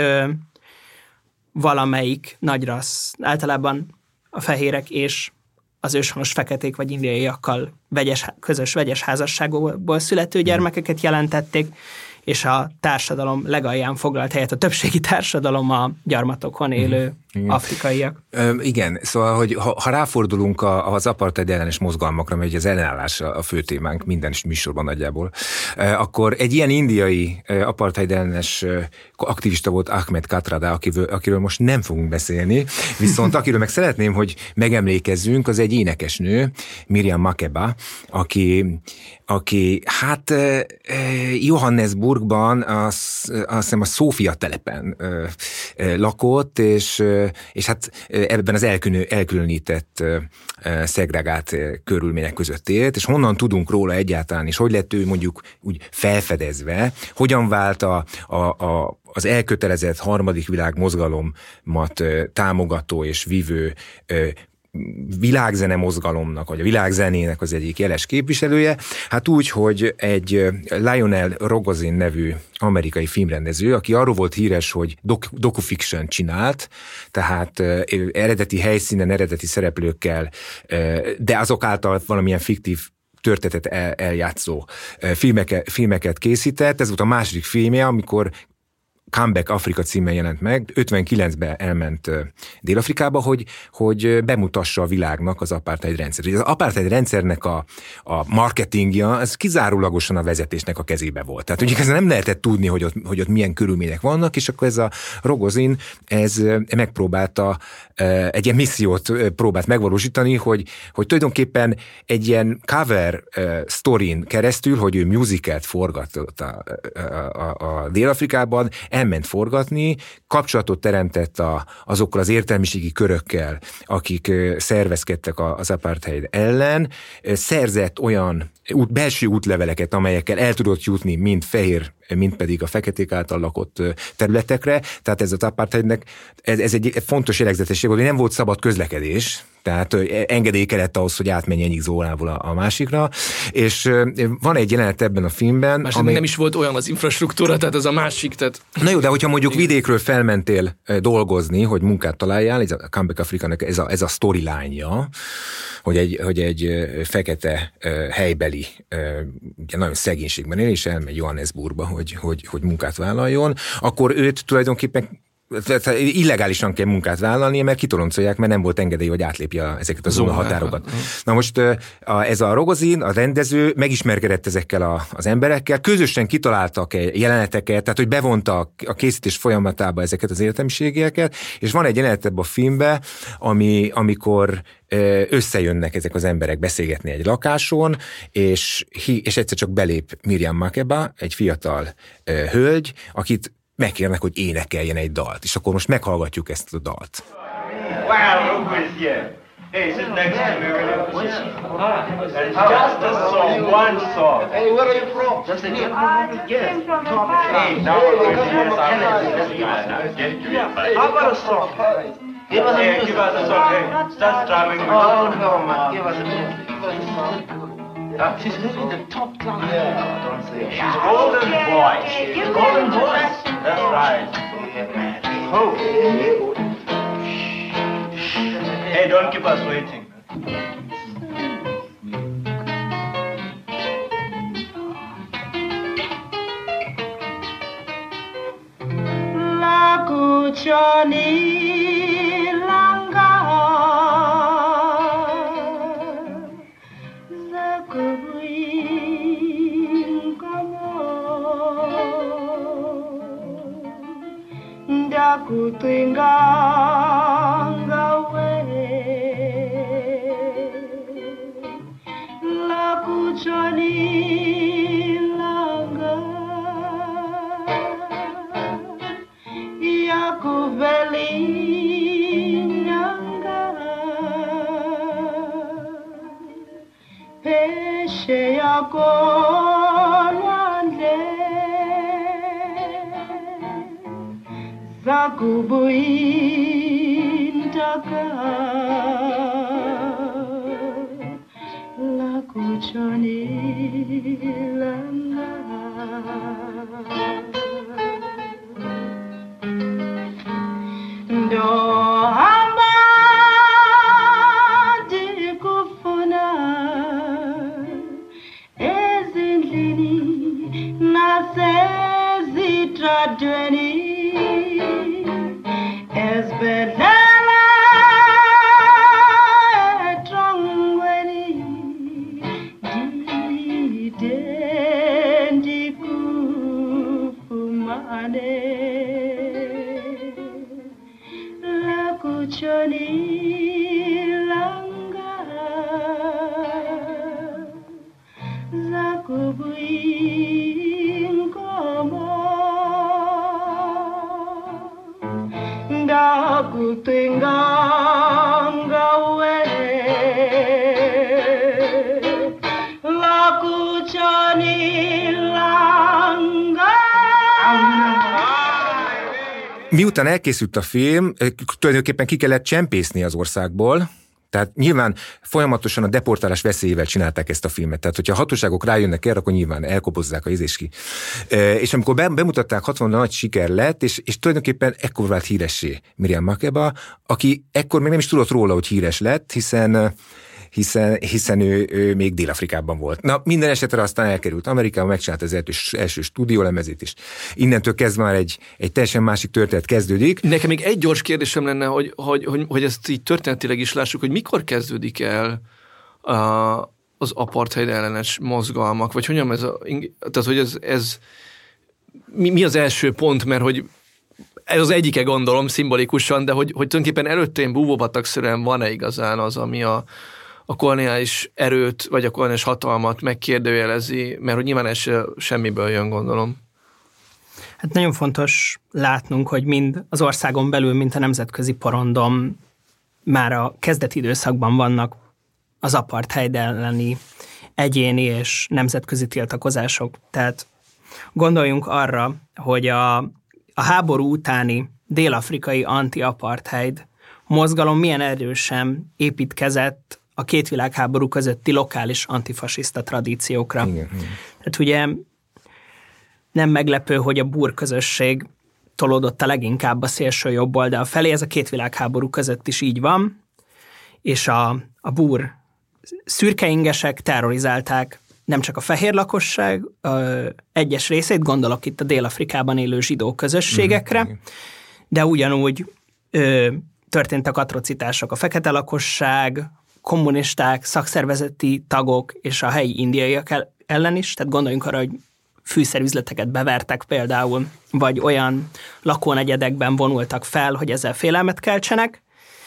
valamelyik nagy rassz, általában a fehérek és az őshonos feketék vagy indiaiakkal közös vegyes házasságból születő gyermekeket jelentették, és a társadalom legalján foglalt helyet a többségi társadalom a gyarmatokon élő afrikaiak. Igen, szóval, hogy ha ráfordulunk az apartheid ellenes mozgalmakra, mert ugye az ellenállás a fő témánk minden műsorban nagyjából, akkor egy ilyen indiai apartheid ellenes aktivista volt Ahmed Kathrada, akiről most nem fogunk beszélni, viszont akiről meg szeretném, hogy megemlékezzünk, az egy énekesnő, Miriam Makeba, aki hát Johannesburgban azt hiszem a Szófia telepen lakott, és hát ebben az elkülönített, szegregált körülmények között élt, és honnan tudunk róla egyáltalán, és hogy lett ő mondjuk úgy felfedezve, hogyan vált az elkötelezett harmadik világ mozgalomat támogató és vívő világzene mozgalomnak, vagy a világzenének az egyik jeles képviselője, hát úgy, hogy egy Lionel Rogozin nevű amerikai filmrendező, aki arról volt híres, hogy docufiction csinált, tehát eredeti helyszínen, eredeti szereplőkkel, de azok által valamilyen fiktív történetet eljátszó filmeket készített. Ez volt a második filmje, amikor Comeback Afrika címmel jelent meg. 59-ben elment Dél-Afrikába, hogy bemutassa a világnak az apartheid rendszert. Az apartheid rendszernek a marketingja, ez kizárólagosan a vezetésnek a kezébe volt. Tehát ugye ezzel nem lehetett tudni, hogy ott milyen körülmények vannak, és akkor ez a Rogozin, ez megpróbálta, egy ilyen missziót próbált megvalósítani, hogy tulajdonképpen egy ilyen cover sztorin keresztül, hogy ő musicalt forgatott a Dél-Afrikában, elment forgatni, kapcsolatot teremtett azokkal az értelmiségi körökkel, akik szervezkedtek az apartheid ellen, szerzett olyan belső útleveleket, amelyekkel el tudott jutni mind fehér, mind pedig a feketék által lakott területekre. Tehát ez az apartheidnek, ez egy fontos jellegzetesség volt, hogy nem volt szabad közlekedés, tehát engedély kellett ahhoz, hogy átmenj egyik zónából a másikra, és van egy jelenet ebben a filmben, amely nem is volt olyan az infrastruktúra, tehát ez a másik, tehát... Na jó, de hogyha mondjuk vidékről felmentél dolgozni, hogy munkát találjál, ez a Comeback Afrikának ez a storyline-ja, hogy egy fekete helybeli, ugye nagyon szegénységben él, és elmegy Johannesburgba, hogy munkát vállaljon, akkor őt tulajdonképpen illegálisan kell munkát vállalni, mert kitoloncolják, mert nem volt engedély, hogy átlépje ezeket a zónahatárokat. Na most ez a Rogozin, a rendező megismerkedett ezekkel az emberekkel, közösen kitaláltak jeleneteket, tehát hogy bevonta a készítés folyamatába ezeket az értelmiségieket, és van egy jelenet ebben a filmben, amikor összejönnek ezek az emberek beszélgetni egy lakáson, és egyszer csak belép Miriam Makeba, egy fiatal hölgy, akit megkérnek, hogy énekeljen egy dalt, és akkor most meghallgatjuk ezt a dalt. Wow, who is here? Hey, sit next to me. Just a song, one song. Hey, where are you from? Just a came from the Hey, now we're going How about a song? Give us a Hey, music. give us a song. Hey, start strumming. Oh, no, man. Give us a music. She's really the top class. Yeah, don't say it. She's golden voice. Give Golden me voice. That's right. Oh. Hey, don't keep us waiting. La Cuccioni Langa Zakubuin Kamo Dakutinganga La Cuccioni Langa Yakuvelinyanga Peshe yako lwandle Zakubuintaka La Cuccioni Langa Ndohamba ndikufuna ezindlini nasezitradweni ezibhedlela etrongweni ndide ndikufumane Cuccioni Langa Zakubuin Komo Dakutenganga we La Cuccioni Langa Miután elkészült a film, tulajdonképpen ki kellett csempészni az országból, tehát nyilván folyamatosan a deportálás veszélyével csinálták ezt a filmet. Tehát, hogyha a hatóságok rájönnek erre, akkor nyilván elkobozzák a ki. És amikor bemutatták, 60 nagy siker lett, és tulajdonképpen ekkor vált híressé Miriam Makeba, aki ekkor még nem is tudott róla, hogy híres lett, hiszen ő még Dél-Afrikában volt. Na, minden esetre aztán elkerült Amerikába, megcsinálta az első stúdiólemezét is. Innentől kezdve már egy teljesen másik történet kezdődik. Nekem még egy gyors kérdésem lenne, hogy ezt így történetileg is lássuk, hogy mikor kezdődik el az apartheid ellenes mozgalmak, vagy hogyan tehát hogy ez mi az első pont, mert hogy ez az egyike, gondolom, szimbolikusan, de hogy tulajdonképpen előttén búvóbatagszerűen van-e igazán az, ami a koloniális erőt, vagy a koloniális hatalmat megkérdőjelezi, mert hogy nyilván ez semmiből jön, gondolom. Hát nagyon fontos látnunk, hogy mind az országon belül, mint a nemzetközi porondon már a kezdeti időszakban vannak az apartheid elleni egyéni és nemzetközi tiltakozások. Tehát gondoljunk arra, hogy a háború utáni dél-afrikai anti-apartheid mozgalom milyen erősen építkezett a két világháború közötti lokális antifasiszta tradíciókra. Igen. Tehát ugye nem meglepő, hogy a búr közösség tolódott a leginkább a szélső jobb oldal felé, ez a két világháború között is így van, és a búr szürkeingesek terrorizálták nem csak a fehér lakosság egyes részét, gondolok itt a Dél-Afrikában élő zsidó közösségekre, de ugyanúgy történtek atrocitások. A fekete lakosság, kommunisták, szakszervezeti tagok és a helyi indiaiak ellen is, tehát gondoljunk arra, hogy fűszerüzleteket bevertek például, vagy olyan lakónegyedekben vonultak fel, hogy ezzel félelmet keltsenek,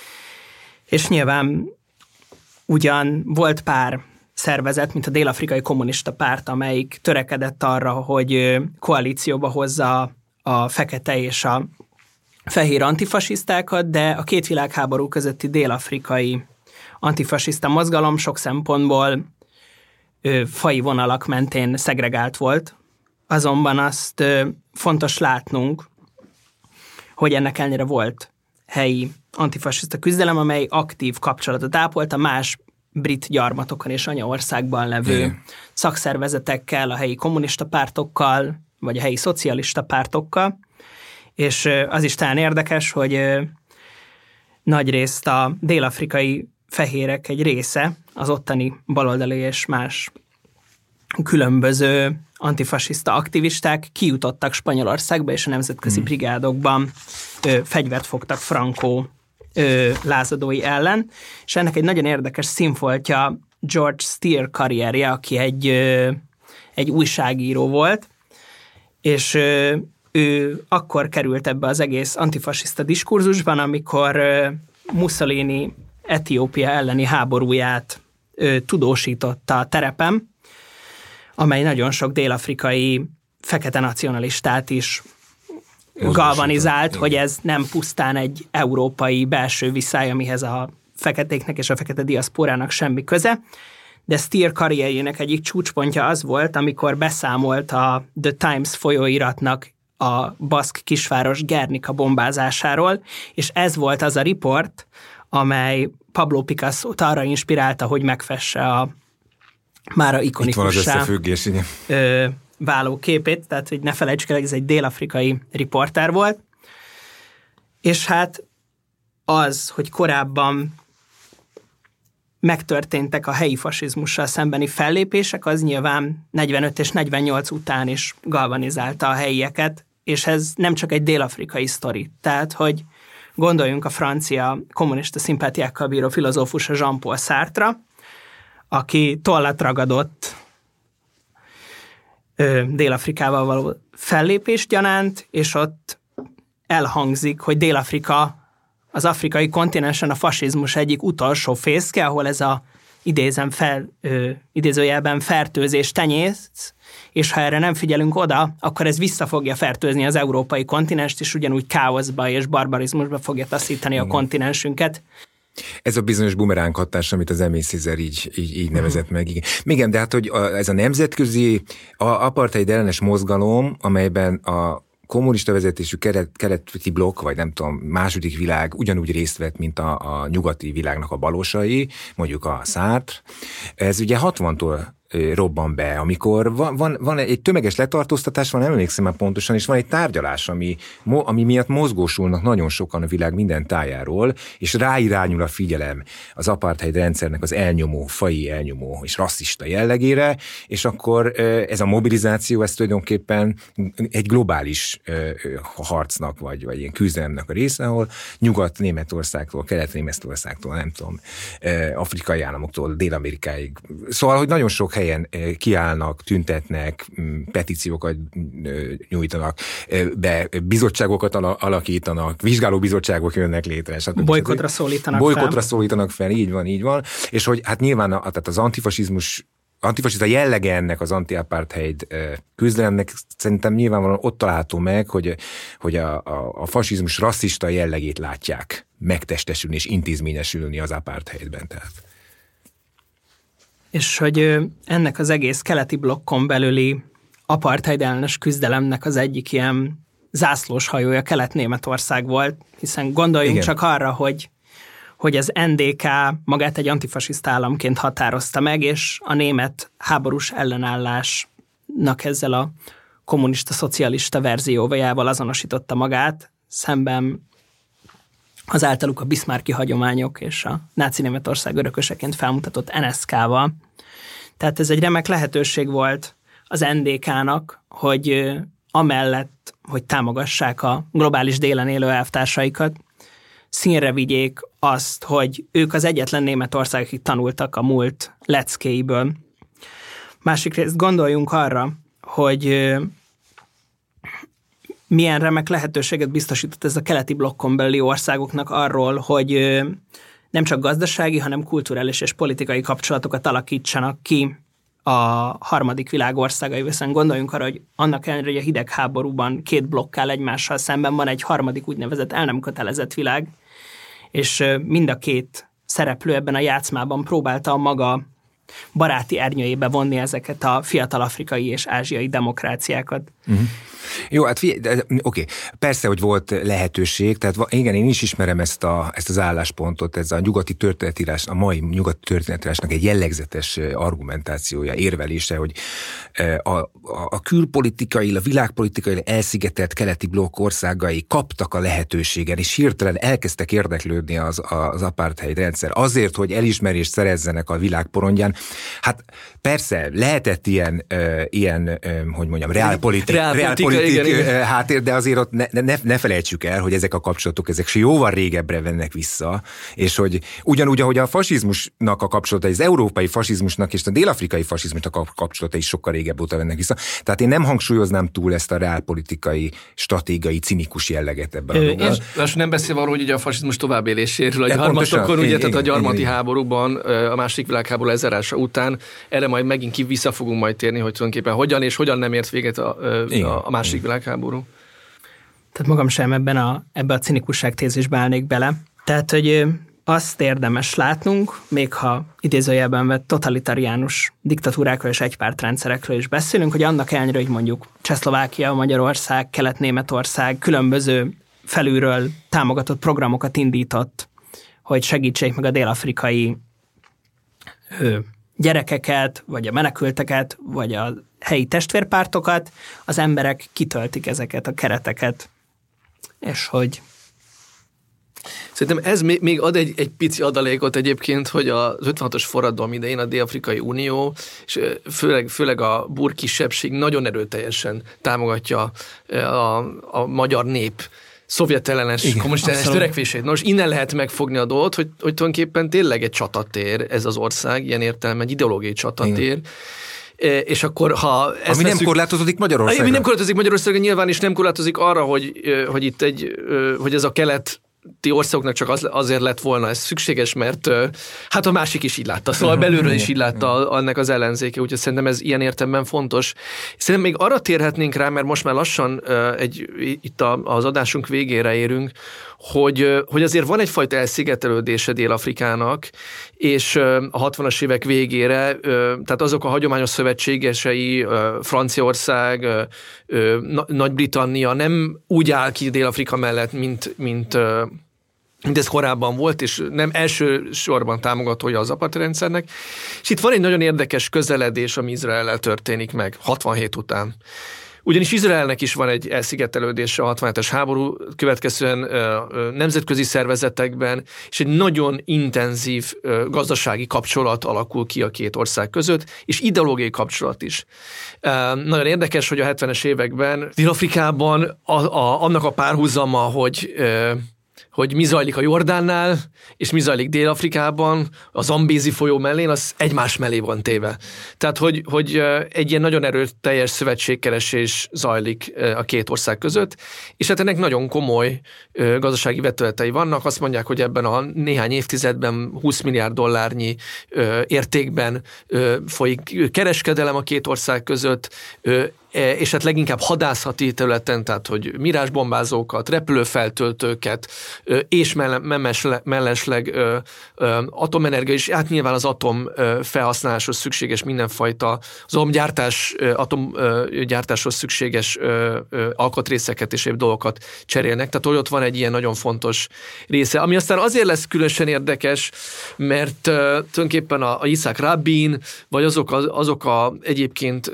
és nyilván ugyan volt pár szervezet, mint a Dél-Afrikai Kommunista Párt, amelyik törekedett arra, hogy koalícióba hozza a fekete és a fehér antifasisztákat, de a két világháború közötti dél-afrikai antifasiszta mozgalom sok szempontból faji vonalak mentén szegregált volt. Azonban azt fontos látnunk, hogy ennek ellenére volt helyi antifasiszta küzdelem, amely aktív kapcsolatot ápolt a más brit gyarmatokon és anyaországban levő szakszervezetekkel, a helyi kommunista pártokkal, vagy a helyi szocialista pártokkal, és az is talán érdekes, hogy nagyrészt a dél-afrikai fehérek egy része, az ottani baloldali és más különböző antifasiszta aktivisták kijutottak Spanyolországba, és a nemzetközi brigádokban fegyvert fogtak Franco lázadói ellen, és ennek egy nagyon érdekes színfoltja George Steer karrierje, aki egy újságíró volt, és ő akkor került ebbe az egész antifasiszta diskurzusban, amikor Mussolini Etiópia elleni háborúját tudósította a terepen, amely nagyon sok dél-afrikai fekete nacionalistát is galvanizált, hogy ez nem pusztán egy európai belső viszály, amihez a feketéknek és a fekete diaszporának semmi köze, de Steer karrierjének egyik csúcspontja az volt, amikor beszámolt a The Times folyóiratnak a baszk kisváros Guernica bombázásáról, és ez volt az a riport, amely Pablo Picassót arra inspirálta, hogy megfesse a mára ikonikussá váló képét, tehát hogy ne felejtsük el, ez egy dél-afrikai riporter volt, és hát az, hogy korábban megtörténtek a helyi fasizmussal szembeni fellépések, az nyilván 45 és 48 után is galvanizálta a helyieket, és ez nem csak egy dél-afrikai sztori. Tehát, hogy gondoljunk a francia kommunista szimpátiákkal bíró filozófusra Jean-Paul Sartre, aki tollat ragadott Dél-Afrikával való fellépés gyanánt, és ott elhangzik, hogy Dél-Afrika az afrikai kontinensen a fasizmus egyik utolsó fészke, ahol ez a idézőjelben fertőzés tenyész, és ha erre nem figyelünk oda, akkor ez vissza fogja fertőzni az európai kontinenst, és ugyanúgy káoszba és barbarizmusba fogja taszítani a kontinensünket. Ez a bizonyos bumeráng hatás, amit az Emile Césaire így nevezett meg. Igen, de hát, hogy ez a nemzetközi apartheid ellenes mozgalom, amelyben a kommunista vezetésű keleti blokk, vagy nem tudom, második világ ugyanúgy részt vett, mint a nyugati világnak a balosai, mondjuk a Sartre. Ez ugye 60-tól robban be, amikor van egy tömeges letartóztatás, van, nem emlékszem már pontosan, és van egy tárgyalás, ami miatt mozgósulnak nagyon sokan a világ minden tájáról, és ráirányul a figyelem az apartheid rendszernek az elnyomó, faji elnyomó és rasszista jellegére, és akkor ez a mobilizáció, ez tulajdonképpen egy globális harcnak, vagy ilyen küzdelemnek a része, ahol Nyugat-Németországtól, Kelet-Németországtól, nem tudom, afrikai államoktól, Dél-Amerikáig. Szóval, hogy nagyon sok helyen kiállnak, tüntetnek, petíciókat nyújtanak, bizottságokat alakítanak, vizsgálóbizottságok jönnek létre. Bolykotra szólítanak fel, így van. És hogy hát nyilván tehát az antifasiszta jellege ennek az anti-apartheid küzdelemnek szerintem nyilvánvalóan ott található meg, hogy a fasizmus rasszista jellegét látják megtestesülni és intézményesülni az apartheidben. Tehát. És hogy ennek az egész keleti blokkon belüli apartheid ellenes küzdelemnek az egyik ilyen zászlós hajója Kelet-Németország volt, hiszen gondoljunk csak arra, hogy az NDK magát egy antifasiszta államként határozta meg, és a német háborús ellenállásnak ezzel a kommunista-szocialista verziójával azonosította magát, szemben az általuk a bismarcki hagyományok és a náci Németország örököseként felmutatott NSK-val. Tehát ez egy remek lehetőség volt az NDK-nak, hogy amellett, hogy támogassák a globális délen élő elvtársaikat, színre vigyék azt, hogy ők az egyetlen Németország, akik tanultak a múlt leckéiből. Másrészt gondoljunk arra, hogy milyen remek lehetőséget biztosított ez a keleti blokkon belüli országoknak arról, hogy nem csak gazdasági, hanem kulturális és politikai kapcsolatokat alakítsanak ki a harmadik világ országai, viszont gondoljunk arra, hogy annak ellenére, hogy a hidegháborúban két blokk áll egymással szemben, van egy harmadik úgynevezett el nem kötelezett világ, és mind a két szereplő ebben a játszmában próbálta a maga baráti ernyőjébe vonni ezeket a fiatal afrikai és ázsiai demokráciákat. Uh-huh. Jó, hát oké. Persze, hogy volt lehetőség, tehát igen, én is ismerem ezt az álláspontot, ez a nyugati történetírás, a mai nyugati történetírásnak egy jellegzetes argumentációja, érvelése, hogy a külpolitikai, a világpolitikai elszigetelt keleti blokk országai kaptak a lehetőségen, és hirtelen elkezdtek érdeklődni az apartheid rendszer azért, hogy elismerést szerezzenek a világ porondján. Hát persze, lehetett ilyen hogy mondjam, reálpolitik háttér, de azért ott ne felejtsük el, hogy ezek a kapcsolatok, ezek jóval régebbre vennek vissza, és hogy ugyanúgy, ahogy a fasizmusnak a kapcsolata, az európai fasizmusnak és a dél-afrikai fasizmusnak a kapcsolata is sokkal régebb óta vennek vissza. Tehát én nem hangsúlyoznám túl ezt a reálpolitikai, stratégiai, cinikus jelleget ebben a dologban. És nem beszélve arról, hogy ugye a fasizmus továbbélésérről, a gyarmatokon, ugye, tehát a gyarmati háborúban, a második világháború lezárása után, erre majd megint vissza fogunk majd térni, hogy tulajdonképpen hogyan nem ért véget a második világháború. Tehát magam sem ebbe a cinikusság tézisbe állnék bele. Tehát, hogy azt érdemes látnunk, még ha idézőjelben vett totalitáriánus diktatúrákról és egypártrendszerekről is beszélünk, hogy annak ellenére, hogy mondjuk Csehszlovákia, Magyarország, Kelet-Németország különböző felülről támogatott programokat indított, hogy segítsék meg a dél-afrikai gyerekeket, vagy a menekülteket, vagy a helyi testvérpártokat, az emberek kitöltik ezeket a kereteket, és hogy... Szerintem ez még ad egy pici adalékot egyébként, hogy az 56-os forradalom idején a Dél-Afrikai Unió, és főleg a burk kisebbség nagyon erőteljesen támogatja a magyar nép szovjetellenes, kommunistellenes törekvését. Most innen lehet megfogni a dolgot, hogy tulajdonképpen tényleg egy csatatér ez az ország, ilyen értelemben egy ideológiai csatatér. Igen. És akkor, ha ami nem korlátozódik Magyarországra. Ami nem korlátozik Magyarországra nyilván, és nem korlátozik arra, hogy itt hogy ez a keleti országoknak csak azért lett volna ez szükséges, mert hát a másik is így látta, szóval belülről is így látta annak az ellenzéke, úgyhogy szerintem ez ilyen értelemben fontos. Szerintem még arra térhetnénk rá, mert most már lassan itt az adásunk végére érünk, hogy azért van egyfajta elszigetelődése Dél-Afrikának, és a 60-as évek végére, tehát azok a hagyományos szövetségesei, Franciaország, Nagy-Britannia nem úgy áll ki Dél-Afrika mellett, mint ez korábban volt, és nem elsősorban támogatója az apartheid rendszernek. És itt van egy nagyon érdekes közeledés, ami Izraellel történik meg 67 után. Ugyanis Izraelnek is van egy elszigetelődése a 67-es háború következően nemzetközi szervezetekben, és egy nagyon intenzív gazdasági kapcsolat alakul ki a két ország között, és ideológiai kapcsolat is. Nagyon érdekes, hogy a 70-es években Dél-Afrikában annak a párhuzama, hogy mi zajlik a Jordánnál, és mi zajlik Dél-Afrikában, a Zambézi folyó mellén, az egymás mellé van téve. Tehát, hogy egy ilyen nagyon erőteljes szövetségkeresés zajlik a két ország között, és hát ennek nagyon komoly gazdasági vetületei vannak. Azt mondják, hogy ebben a néhány évtizedben 20 milliárd dollárnyi értékben folyik kereskedelem a két ország között, és hát leginkább hadászati területen, tehát hogy mirázsbombázókat, repülőfeltöltőket, és mellesleg atomenergia is, hát nyilván az atom felhasználáshoz szükséges mindenfajta, az atomgyártáshoz szükséges alkatrészeket és épp dolgokat cserélnek, tehát ott van egy ilyen nagyon fontos része, ami aztán azért lesz különösen érdekes, mert tulajdonképpen a Yitzhak Rabin, vagy azok egyébként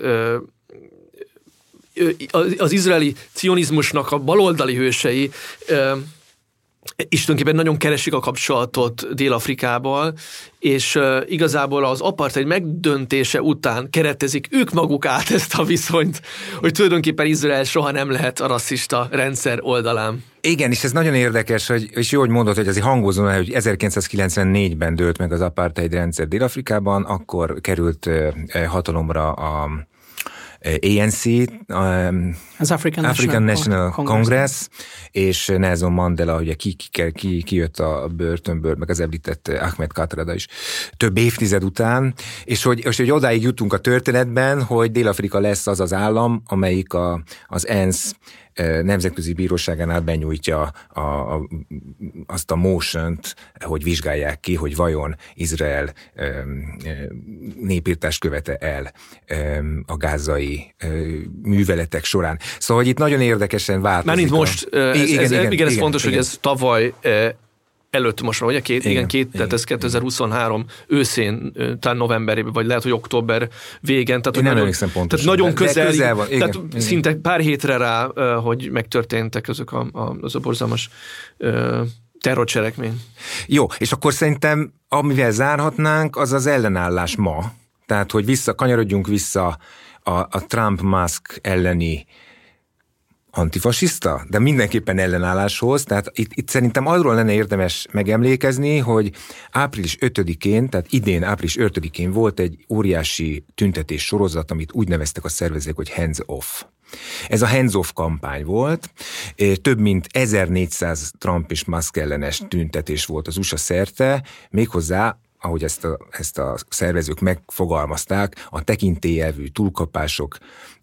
az izraeli cionizmusnak a baloldali hősei és tulajdonképpen nagyon keresik a kapcsolatot Dél-Afrikával, és igazából az apartheid megdöntése után keretezik ők maguk át ezt a viszonyt, hogy tulajdonképpen Izrael soha nem lehet a rasszista rendszer oldalán. Igen, és ez nagyon érdekes, és jó, hogy mondod, hogy azért hangozom el, hogy 1994-ben dőlt meg az apartheid rendszer Dél-Afrikában, akkor került hatalomra a ANC, az African National Congress, és Nelson Mandela, ugye kijött a börtönből, meg az említett Ahmed Kathrada is több évtized után, és hogy odáig jutunk a történetben, hogy Dél-Afrika lesz az az állam, amelyik az ENSZ nemzetközi bíróságánál benyújtja azt a motion-t, hogy vizsgálják ki, hogy vajon Izrael népirtást követe el a gázai műveletek során. Szóval, hogy itt nagyon érdekesen változik. Mármint most, igen, ez fontos, hogy ez tavaly előtt most van, ugye? Tehát ez 2023 őszén, talán novemberében, vagy lehet, hogy október végén. Tehát, én nem emlékszem pontosan. Tehát nagyon közel van. Igen, tehát szinte pár hétre rá, hogy megtörténtek azok az a borzalmas terrorcselekmény. Jó, és akkor szerintem, amivel zárhatnánk, az az ellenállás ma. Tehát, hogy kanyarodjunk vissza a Trump-Musk elleni antifasiszta, de mindenképpen ellenálláshoz. Tehát itt szerintem arról lenne érdemes megemlékezni, hogy április 5-én, tehát idén április 5-én volt egy óriási tüntetés sorozat, amit úgy neveztek a szervezők, hogy Hands Off. Ez a Hands Off kampány volt, több mint 1400 Trump és Musk ellenes tüntetés volt az USA szerte, méghozzá, ahogy ezt a szervezők megfogalmazták, a tekintélyelvű túlkapások,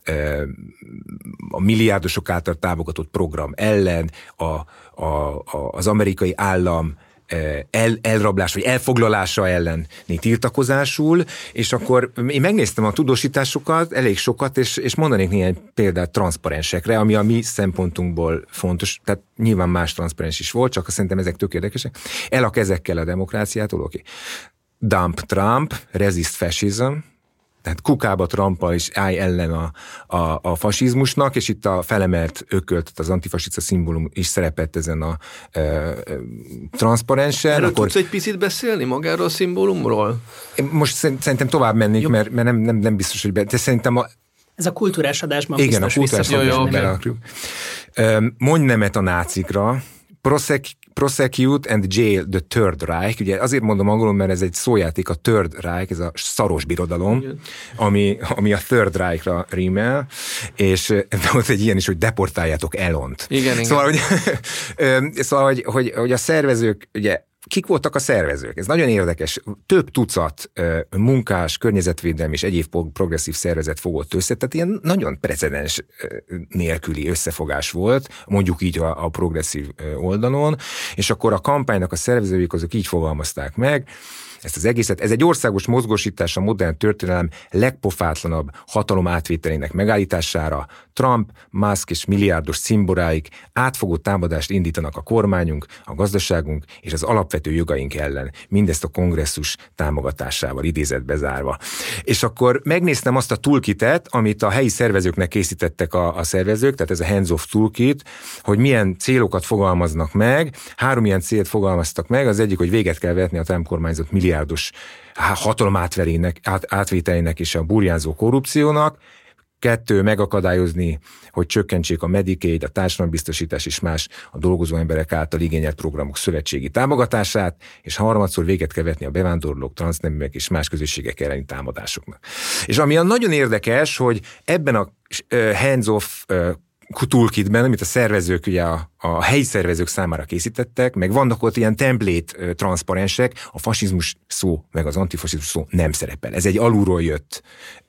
a milliárdosok által támogatott program ellen, az amerikai állam elrablás vagy elfoglalása elleni tiltakozásul, és akkor én megnéztem a tudósításokat, elég sokat, és mondanék néhány példát transzparensekre, ami a mi szempontunkból fontos, tehát nyilván más transzparens is volt, csak szerintem ezek tök érdekesek. El a kezekkel a demokráciától, oké. Dump Trump, resist fascism, tehát kukába Trumpal is állj ellen a fasizmusnak, és itt a felemelt ökölt, az antifasiszta szimbólum is szerepelt ezen a transzparensen. Erről tudsz egy picit beszélni magáról a szimbólumról? Most szerintem tovább mennék, mert nem biztos, hogy de szerintem ez a kultúrás adásban igen, biztos vissza. Mondj nemet a nácikra, prosecute and jail the Third Reich. Ugye azért mondom angolul, mert ez egy szójáték, a Third Reich, ez a szaros birodalom, ami a Third Reichra rímel, és volt egy ilyen is, hogy deportáljátok Elont. Igen. Szóval, hogy a szervezők, ugye, kik voltak a szervezők? Ez nagyon érdekes. Több tucat munkás, környezetvédelmi és egyéb progresszív szervezet fogott össze, tehát ilyen nagyon precedens nélküli összefogás volt, mondjuk így a progresszív oldalon, és akkor a kampánynak a szervezőik azok így fogalmazták meg, ezt az egészet. Ez egy országos mozgósítás a modern történelem legpofátlanabb hatalom átvételének megállítására. Trump, Musk és milliárdos cimboráik átfogó támadást indítanak a kormányunk, a gazdaságunk és az alapvető jogaink ellen. Mindezt a kongresszus támogatásával, idézetbe zárva. És akkor megnéztem azt a toolkitet, amit a helyi szervezőknek készítettek a szervezők, tehát ez a Hands Off toolkit, hogy milyen célokat fogalmaznak meg. 3 ilyen célt fogalmaztak meg. Az egyik, hogy véget kell vetni a Trump kormányzat milliárdos hatalom átvételének és a burjánzó korrupciónak. 2, megakadályozni, hogy csökkentsék a Medicaid, a társadalombiztosítás és más a dolgozó emberek által igényelt programok szövetségi támogatását, és 3-szor véget kell vetni a bevándorlók, transzneműek és más közösségek elleni támadásoknak. És ami nagyon érdekes, hogy ebben a hands-off toolkitben, amit a szervezők, ugye a helyi szervezők számára készítettek, meg vannak ott ilyen template transzparensek, a fasizmus szó, meg az antifasizmus szó nem szerepel. Ez egy alulról jött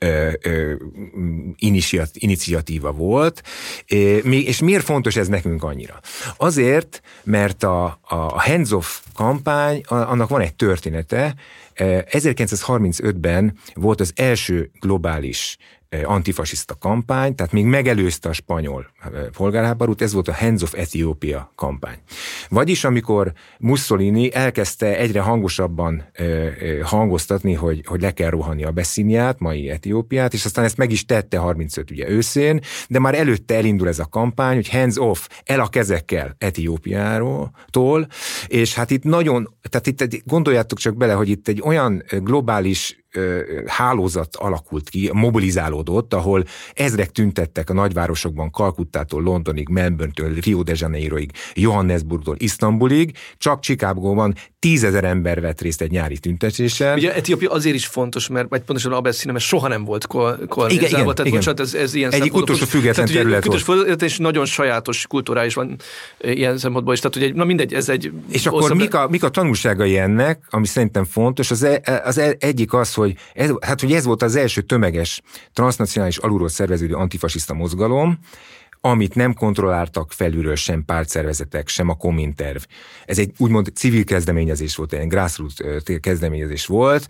iniciatíva volt, és miért fontos ez nekünk annyira? Azért, mert a Hands Off kampány, annak van egy története. 1935-ben volt az első globális antifasiszta kampány, tehát még megelőzte a spanyol polgárháborút, ez volt a Hands of Ethiopia kampány. Vagyis amikor Mussolini elkezdte egyre hangosabban hangoztatni, hogy le kell rohanni Abeszíniát, mai Etiópiát, és aztán ezt meg is tette 35 ugye őszén, de már előtte elindul ez a kampány, hogy hands off, el a kezekkel Etiópiától, és hát itt tehát itt gondoljátok csak bele, hogy itt egy olyan globális hálózat alakult ki, mobilizálódott, ahol ezrek tüntettek a nagyvárosokban, Kalkuttától, Londonig, Melbourne-től, Rio de Janeiroig, Johannesburgtól, Isztambulig, csak Chicagóban 10 000 ember vett részt egy nyári tüntetésen. Ugye Etiópia azért is fontos, mert pontosan Abeszínia, mert soha nem volt kolonizálva, tehát bocsánat, ez ilyen egyik utolsó független terület volt. És nagyon sajátos kulturális van ilyen szempontból is, tehát ugye, na mindegy, ez egy... És akkor mik a tanulságai ennek, ami szerintem fontos, az egyik az, hogy ez volt az első tömeges, transznacionális alulról szerveződő antifasiszta mozgalom, amit nem kontrolláltak felülről sem pártszervezetek, sem a Kominterv. Ez egy úgymond civil kezdeményezés volt, egy grassroots kezdeményezés volt,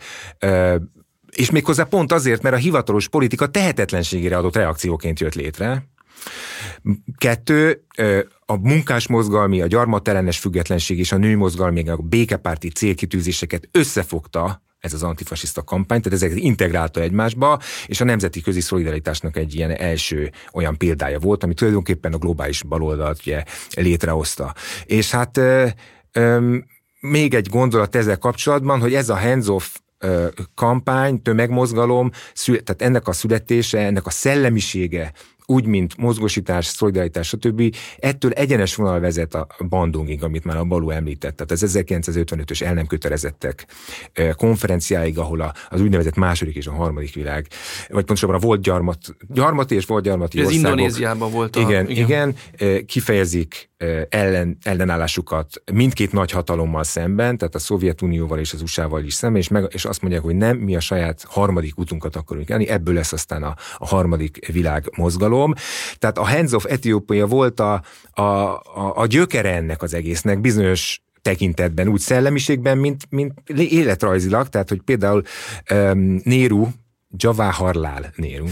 és méghozzá pont azért, mert a hivatalos politika tehetetlenségére adott reakcióként jött létre. 2, a munkásmozgalmi, a gyarmatellenes függetlenség és a nőmozgalmi, a békepárti célkitűzéseket összefogta ez az antifasiszta kampány, tehát ezeket integrálta egymásba, és a nemzeti közi szolidaritásnak egy ilyen első olyan példája volt, ami tulajdonképpen a globális baloldalt ugye létrehozta. És hát még egy gondolat ezzel kapcsolatban, hogy ez a hands-off kampány, tömegmozgalom, tehát ennek a születése, ennek a szellemisége, úgy, mint mozgósítás, szolidaritás, stb. Ettől egyenes vonal vezet a bandungig, amit már a Balú említett. Tehát az 1955-ös el nem kötelezettek konferenciáig, ahol az úgynevezett második és a harmadik világ, vagy pontosabban a volt gyarmati és volt gyarmati országok. Ez Indonéziában volt. Igen, kifejezik ellenállásukat mindkét nagy hatalommal szemben, tehát a Szovjetunióval és az USA-val is szemben, és azt mondják, hogy nem, mi a saját harmadik utunkat akarunk elni, ebből lesz aztán a harmadik világ mozgalom. Tehát a Hands of Ethiopia volt a gyökere ennek az egésznek, bizonyos tekintetben, úgy szellemiségben, mint életrajzilag, tehát, hogy például Nehru, Jawaharlal Nehru,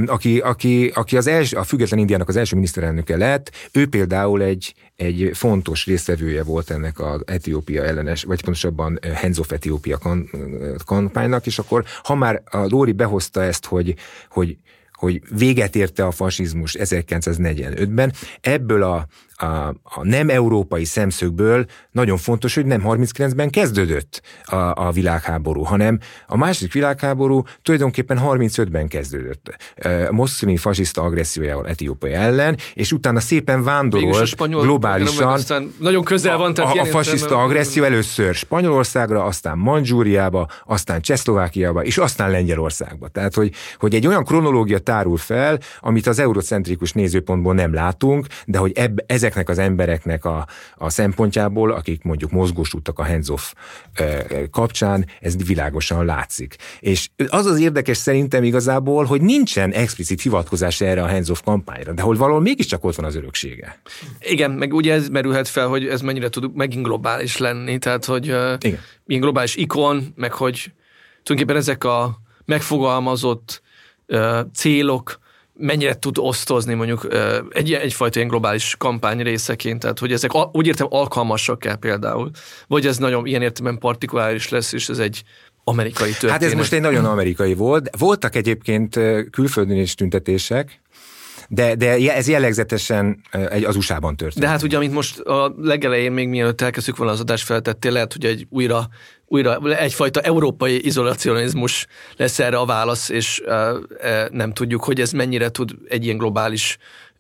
aki a független Indiának az első miniszterelnöke lett, ő például egy fontos résztvevője volt ennek az Etiópia ellenes, vagy pontosabban Hands of Ethiopia kampánynak, és akkor, ha már a Lóri behozta ezt, hogy véget érte a fasizmus 1945-ben, ebből a nem európai szemszögből nagyon fontos, hogy nem 39-ben kezdődött a világháború, hanem a második világháború tulajdonképpen 35-ben kezdődött. Mussolini fasiszta agressziójával Etiópia ellen, és utána szépen vándorolt globálisan. Nagyon közel van. A fasiszta agresszió először Spanyolországra, aztán Mandzsúriába, aztán Csehszlovákiába, és aztán Lengyelországba. Tehát, hogy egy olyan kronológia tárul fel, amit az eurocentrikus nézőpontból nem látunk, de hogy ezeknek az embereknek a szempontjából, akik mondjuk mozgósultak a hands-off kapcsán, ez világosan látszik. És az érdekes szerintem igazából, hogy nincsen explicit hivatkozás erre a hands-off kampányra, de hol valahol mégiscsak ott van az öröksége. Igen, meg ugye ez merülhet fel, hogy ez mennyire tud megint globális lenni, tehát hogy ilyen globális ikon, meg hogy tulajdonképpen ezek a megfogalmazott célok mennyire tud osztozni mondjuk egyfajta ilyen globális kampány részeként, tehát hogy ezek úgy értem alkalmasak-e például, vagy ez nagyon ilyen értelemben partikuláris lesz, és ez egy amerikai történet. Hát ez most egy nagyon amerikai volt. Voltak egyébként külföldön is tüntetések, de ez jellegzetesen az USA-ban történt. De hát ugye, amit most a legelején még mielőtt elkezdtük volna az adást feltettél, lehet, hogy egy újra egyfajta európai izolacionizmus lesz erre a válasz, és nem tudjuk, hogy ez mennyire tud egy ilyen globális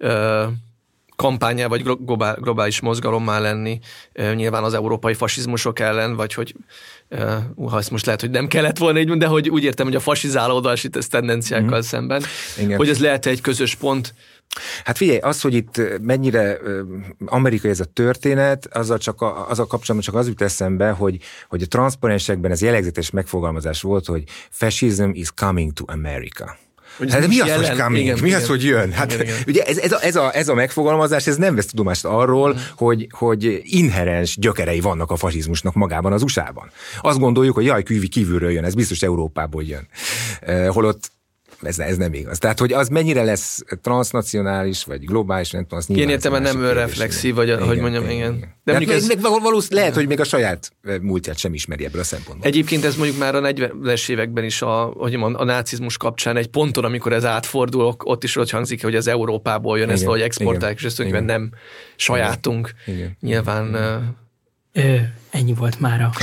kampányá, vagy globális mozgalommá lenni, nyilván az európai fasizmusok ellen, vagy hogy ha ezt most lehet, hogy nem kellett volna így, de hogy úgy értem, hogy a fasizálódás itt ez tendenciákkal szemben, igen. Hogy ez lehet egy közös pont. Hát figyelj, az, hogy itt mennyire amerikai ez a történet, azzal kapcsolatban csak az jut eszembe, hogy a transzparensekben ez jellegzetes megfogalmazás volt, hogy fascism is coming to America. Hát mi az, hogy coming? Igen, mi az, hogy jön? Hát igen. Ugye ez a megfogalmazás, ez nem vesz tudomást arról, hogy inherens gyökerei vannak a fasizmusnak magában az USA-ban. Azt gondoljuk, hogy kívülről jön, ez biztos Európából jön. Holott ez nem igaz. Tehát, hogy az mennyire lesz transnacionális, vagy globális, nem tudom, az nyilván... Ilyen értelemben nem önreflexív, vagy ahogy mondjam, igen. De valószínűleg lehet, hogy még a saját múltját sem ismeri ebből a szempontból. Egyébként ez mondjuk már a 40-es években is a nácizmus kapcsán egy ponton, amikor ez átfordul, ott is ott hangzik, hogy az Európából jön, ezt valahogy exportálják, és ezt tulajdonképpen nem sajátunk. Igen. Nyilván... Ennyi volt már a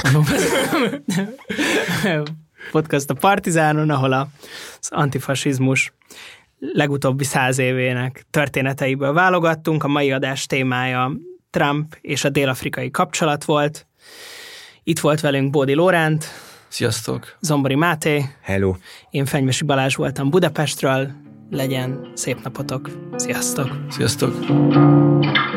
podcast a Partizánon, ahol az antifasizmus legutóbbi 100 évének történeteiből válogattunk. A mai adás témája Trump és a dél-afrikai kapcsolat volt. Itt volt velünk Bódi Lóránt. Sziasztok! Zombori Máté. Hello! Én Fenyvesi Balázs voltam Budapestről. Legyen szép napotok! Sziasztok! Sziasztok!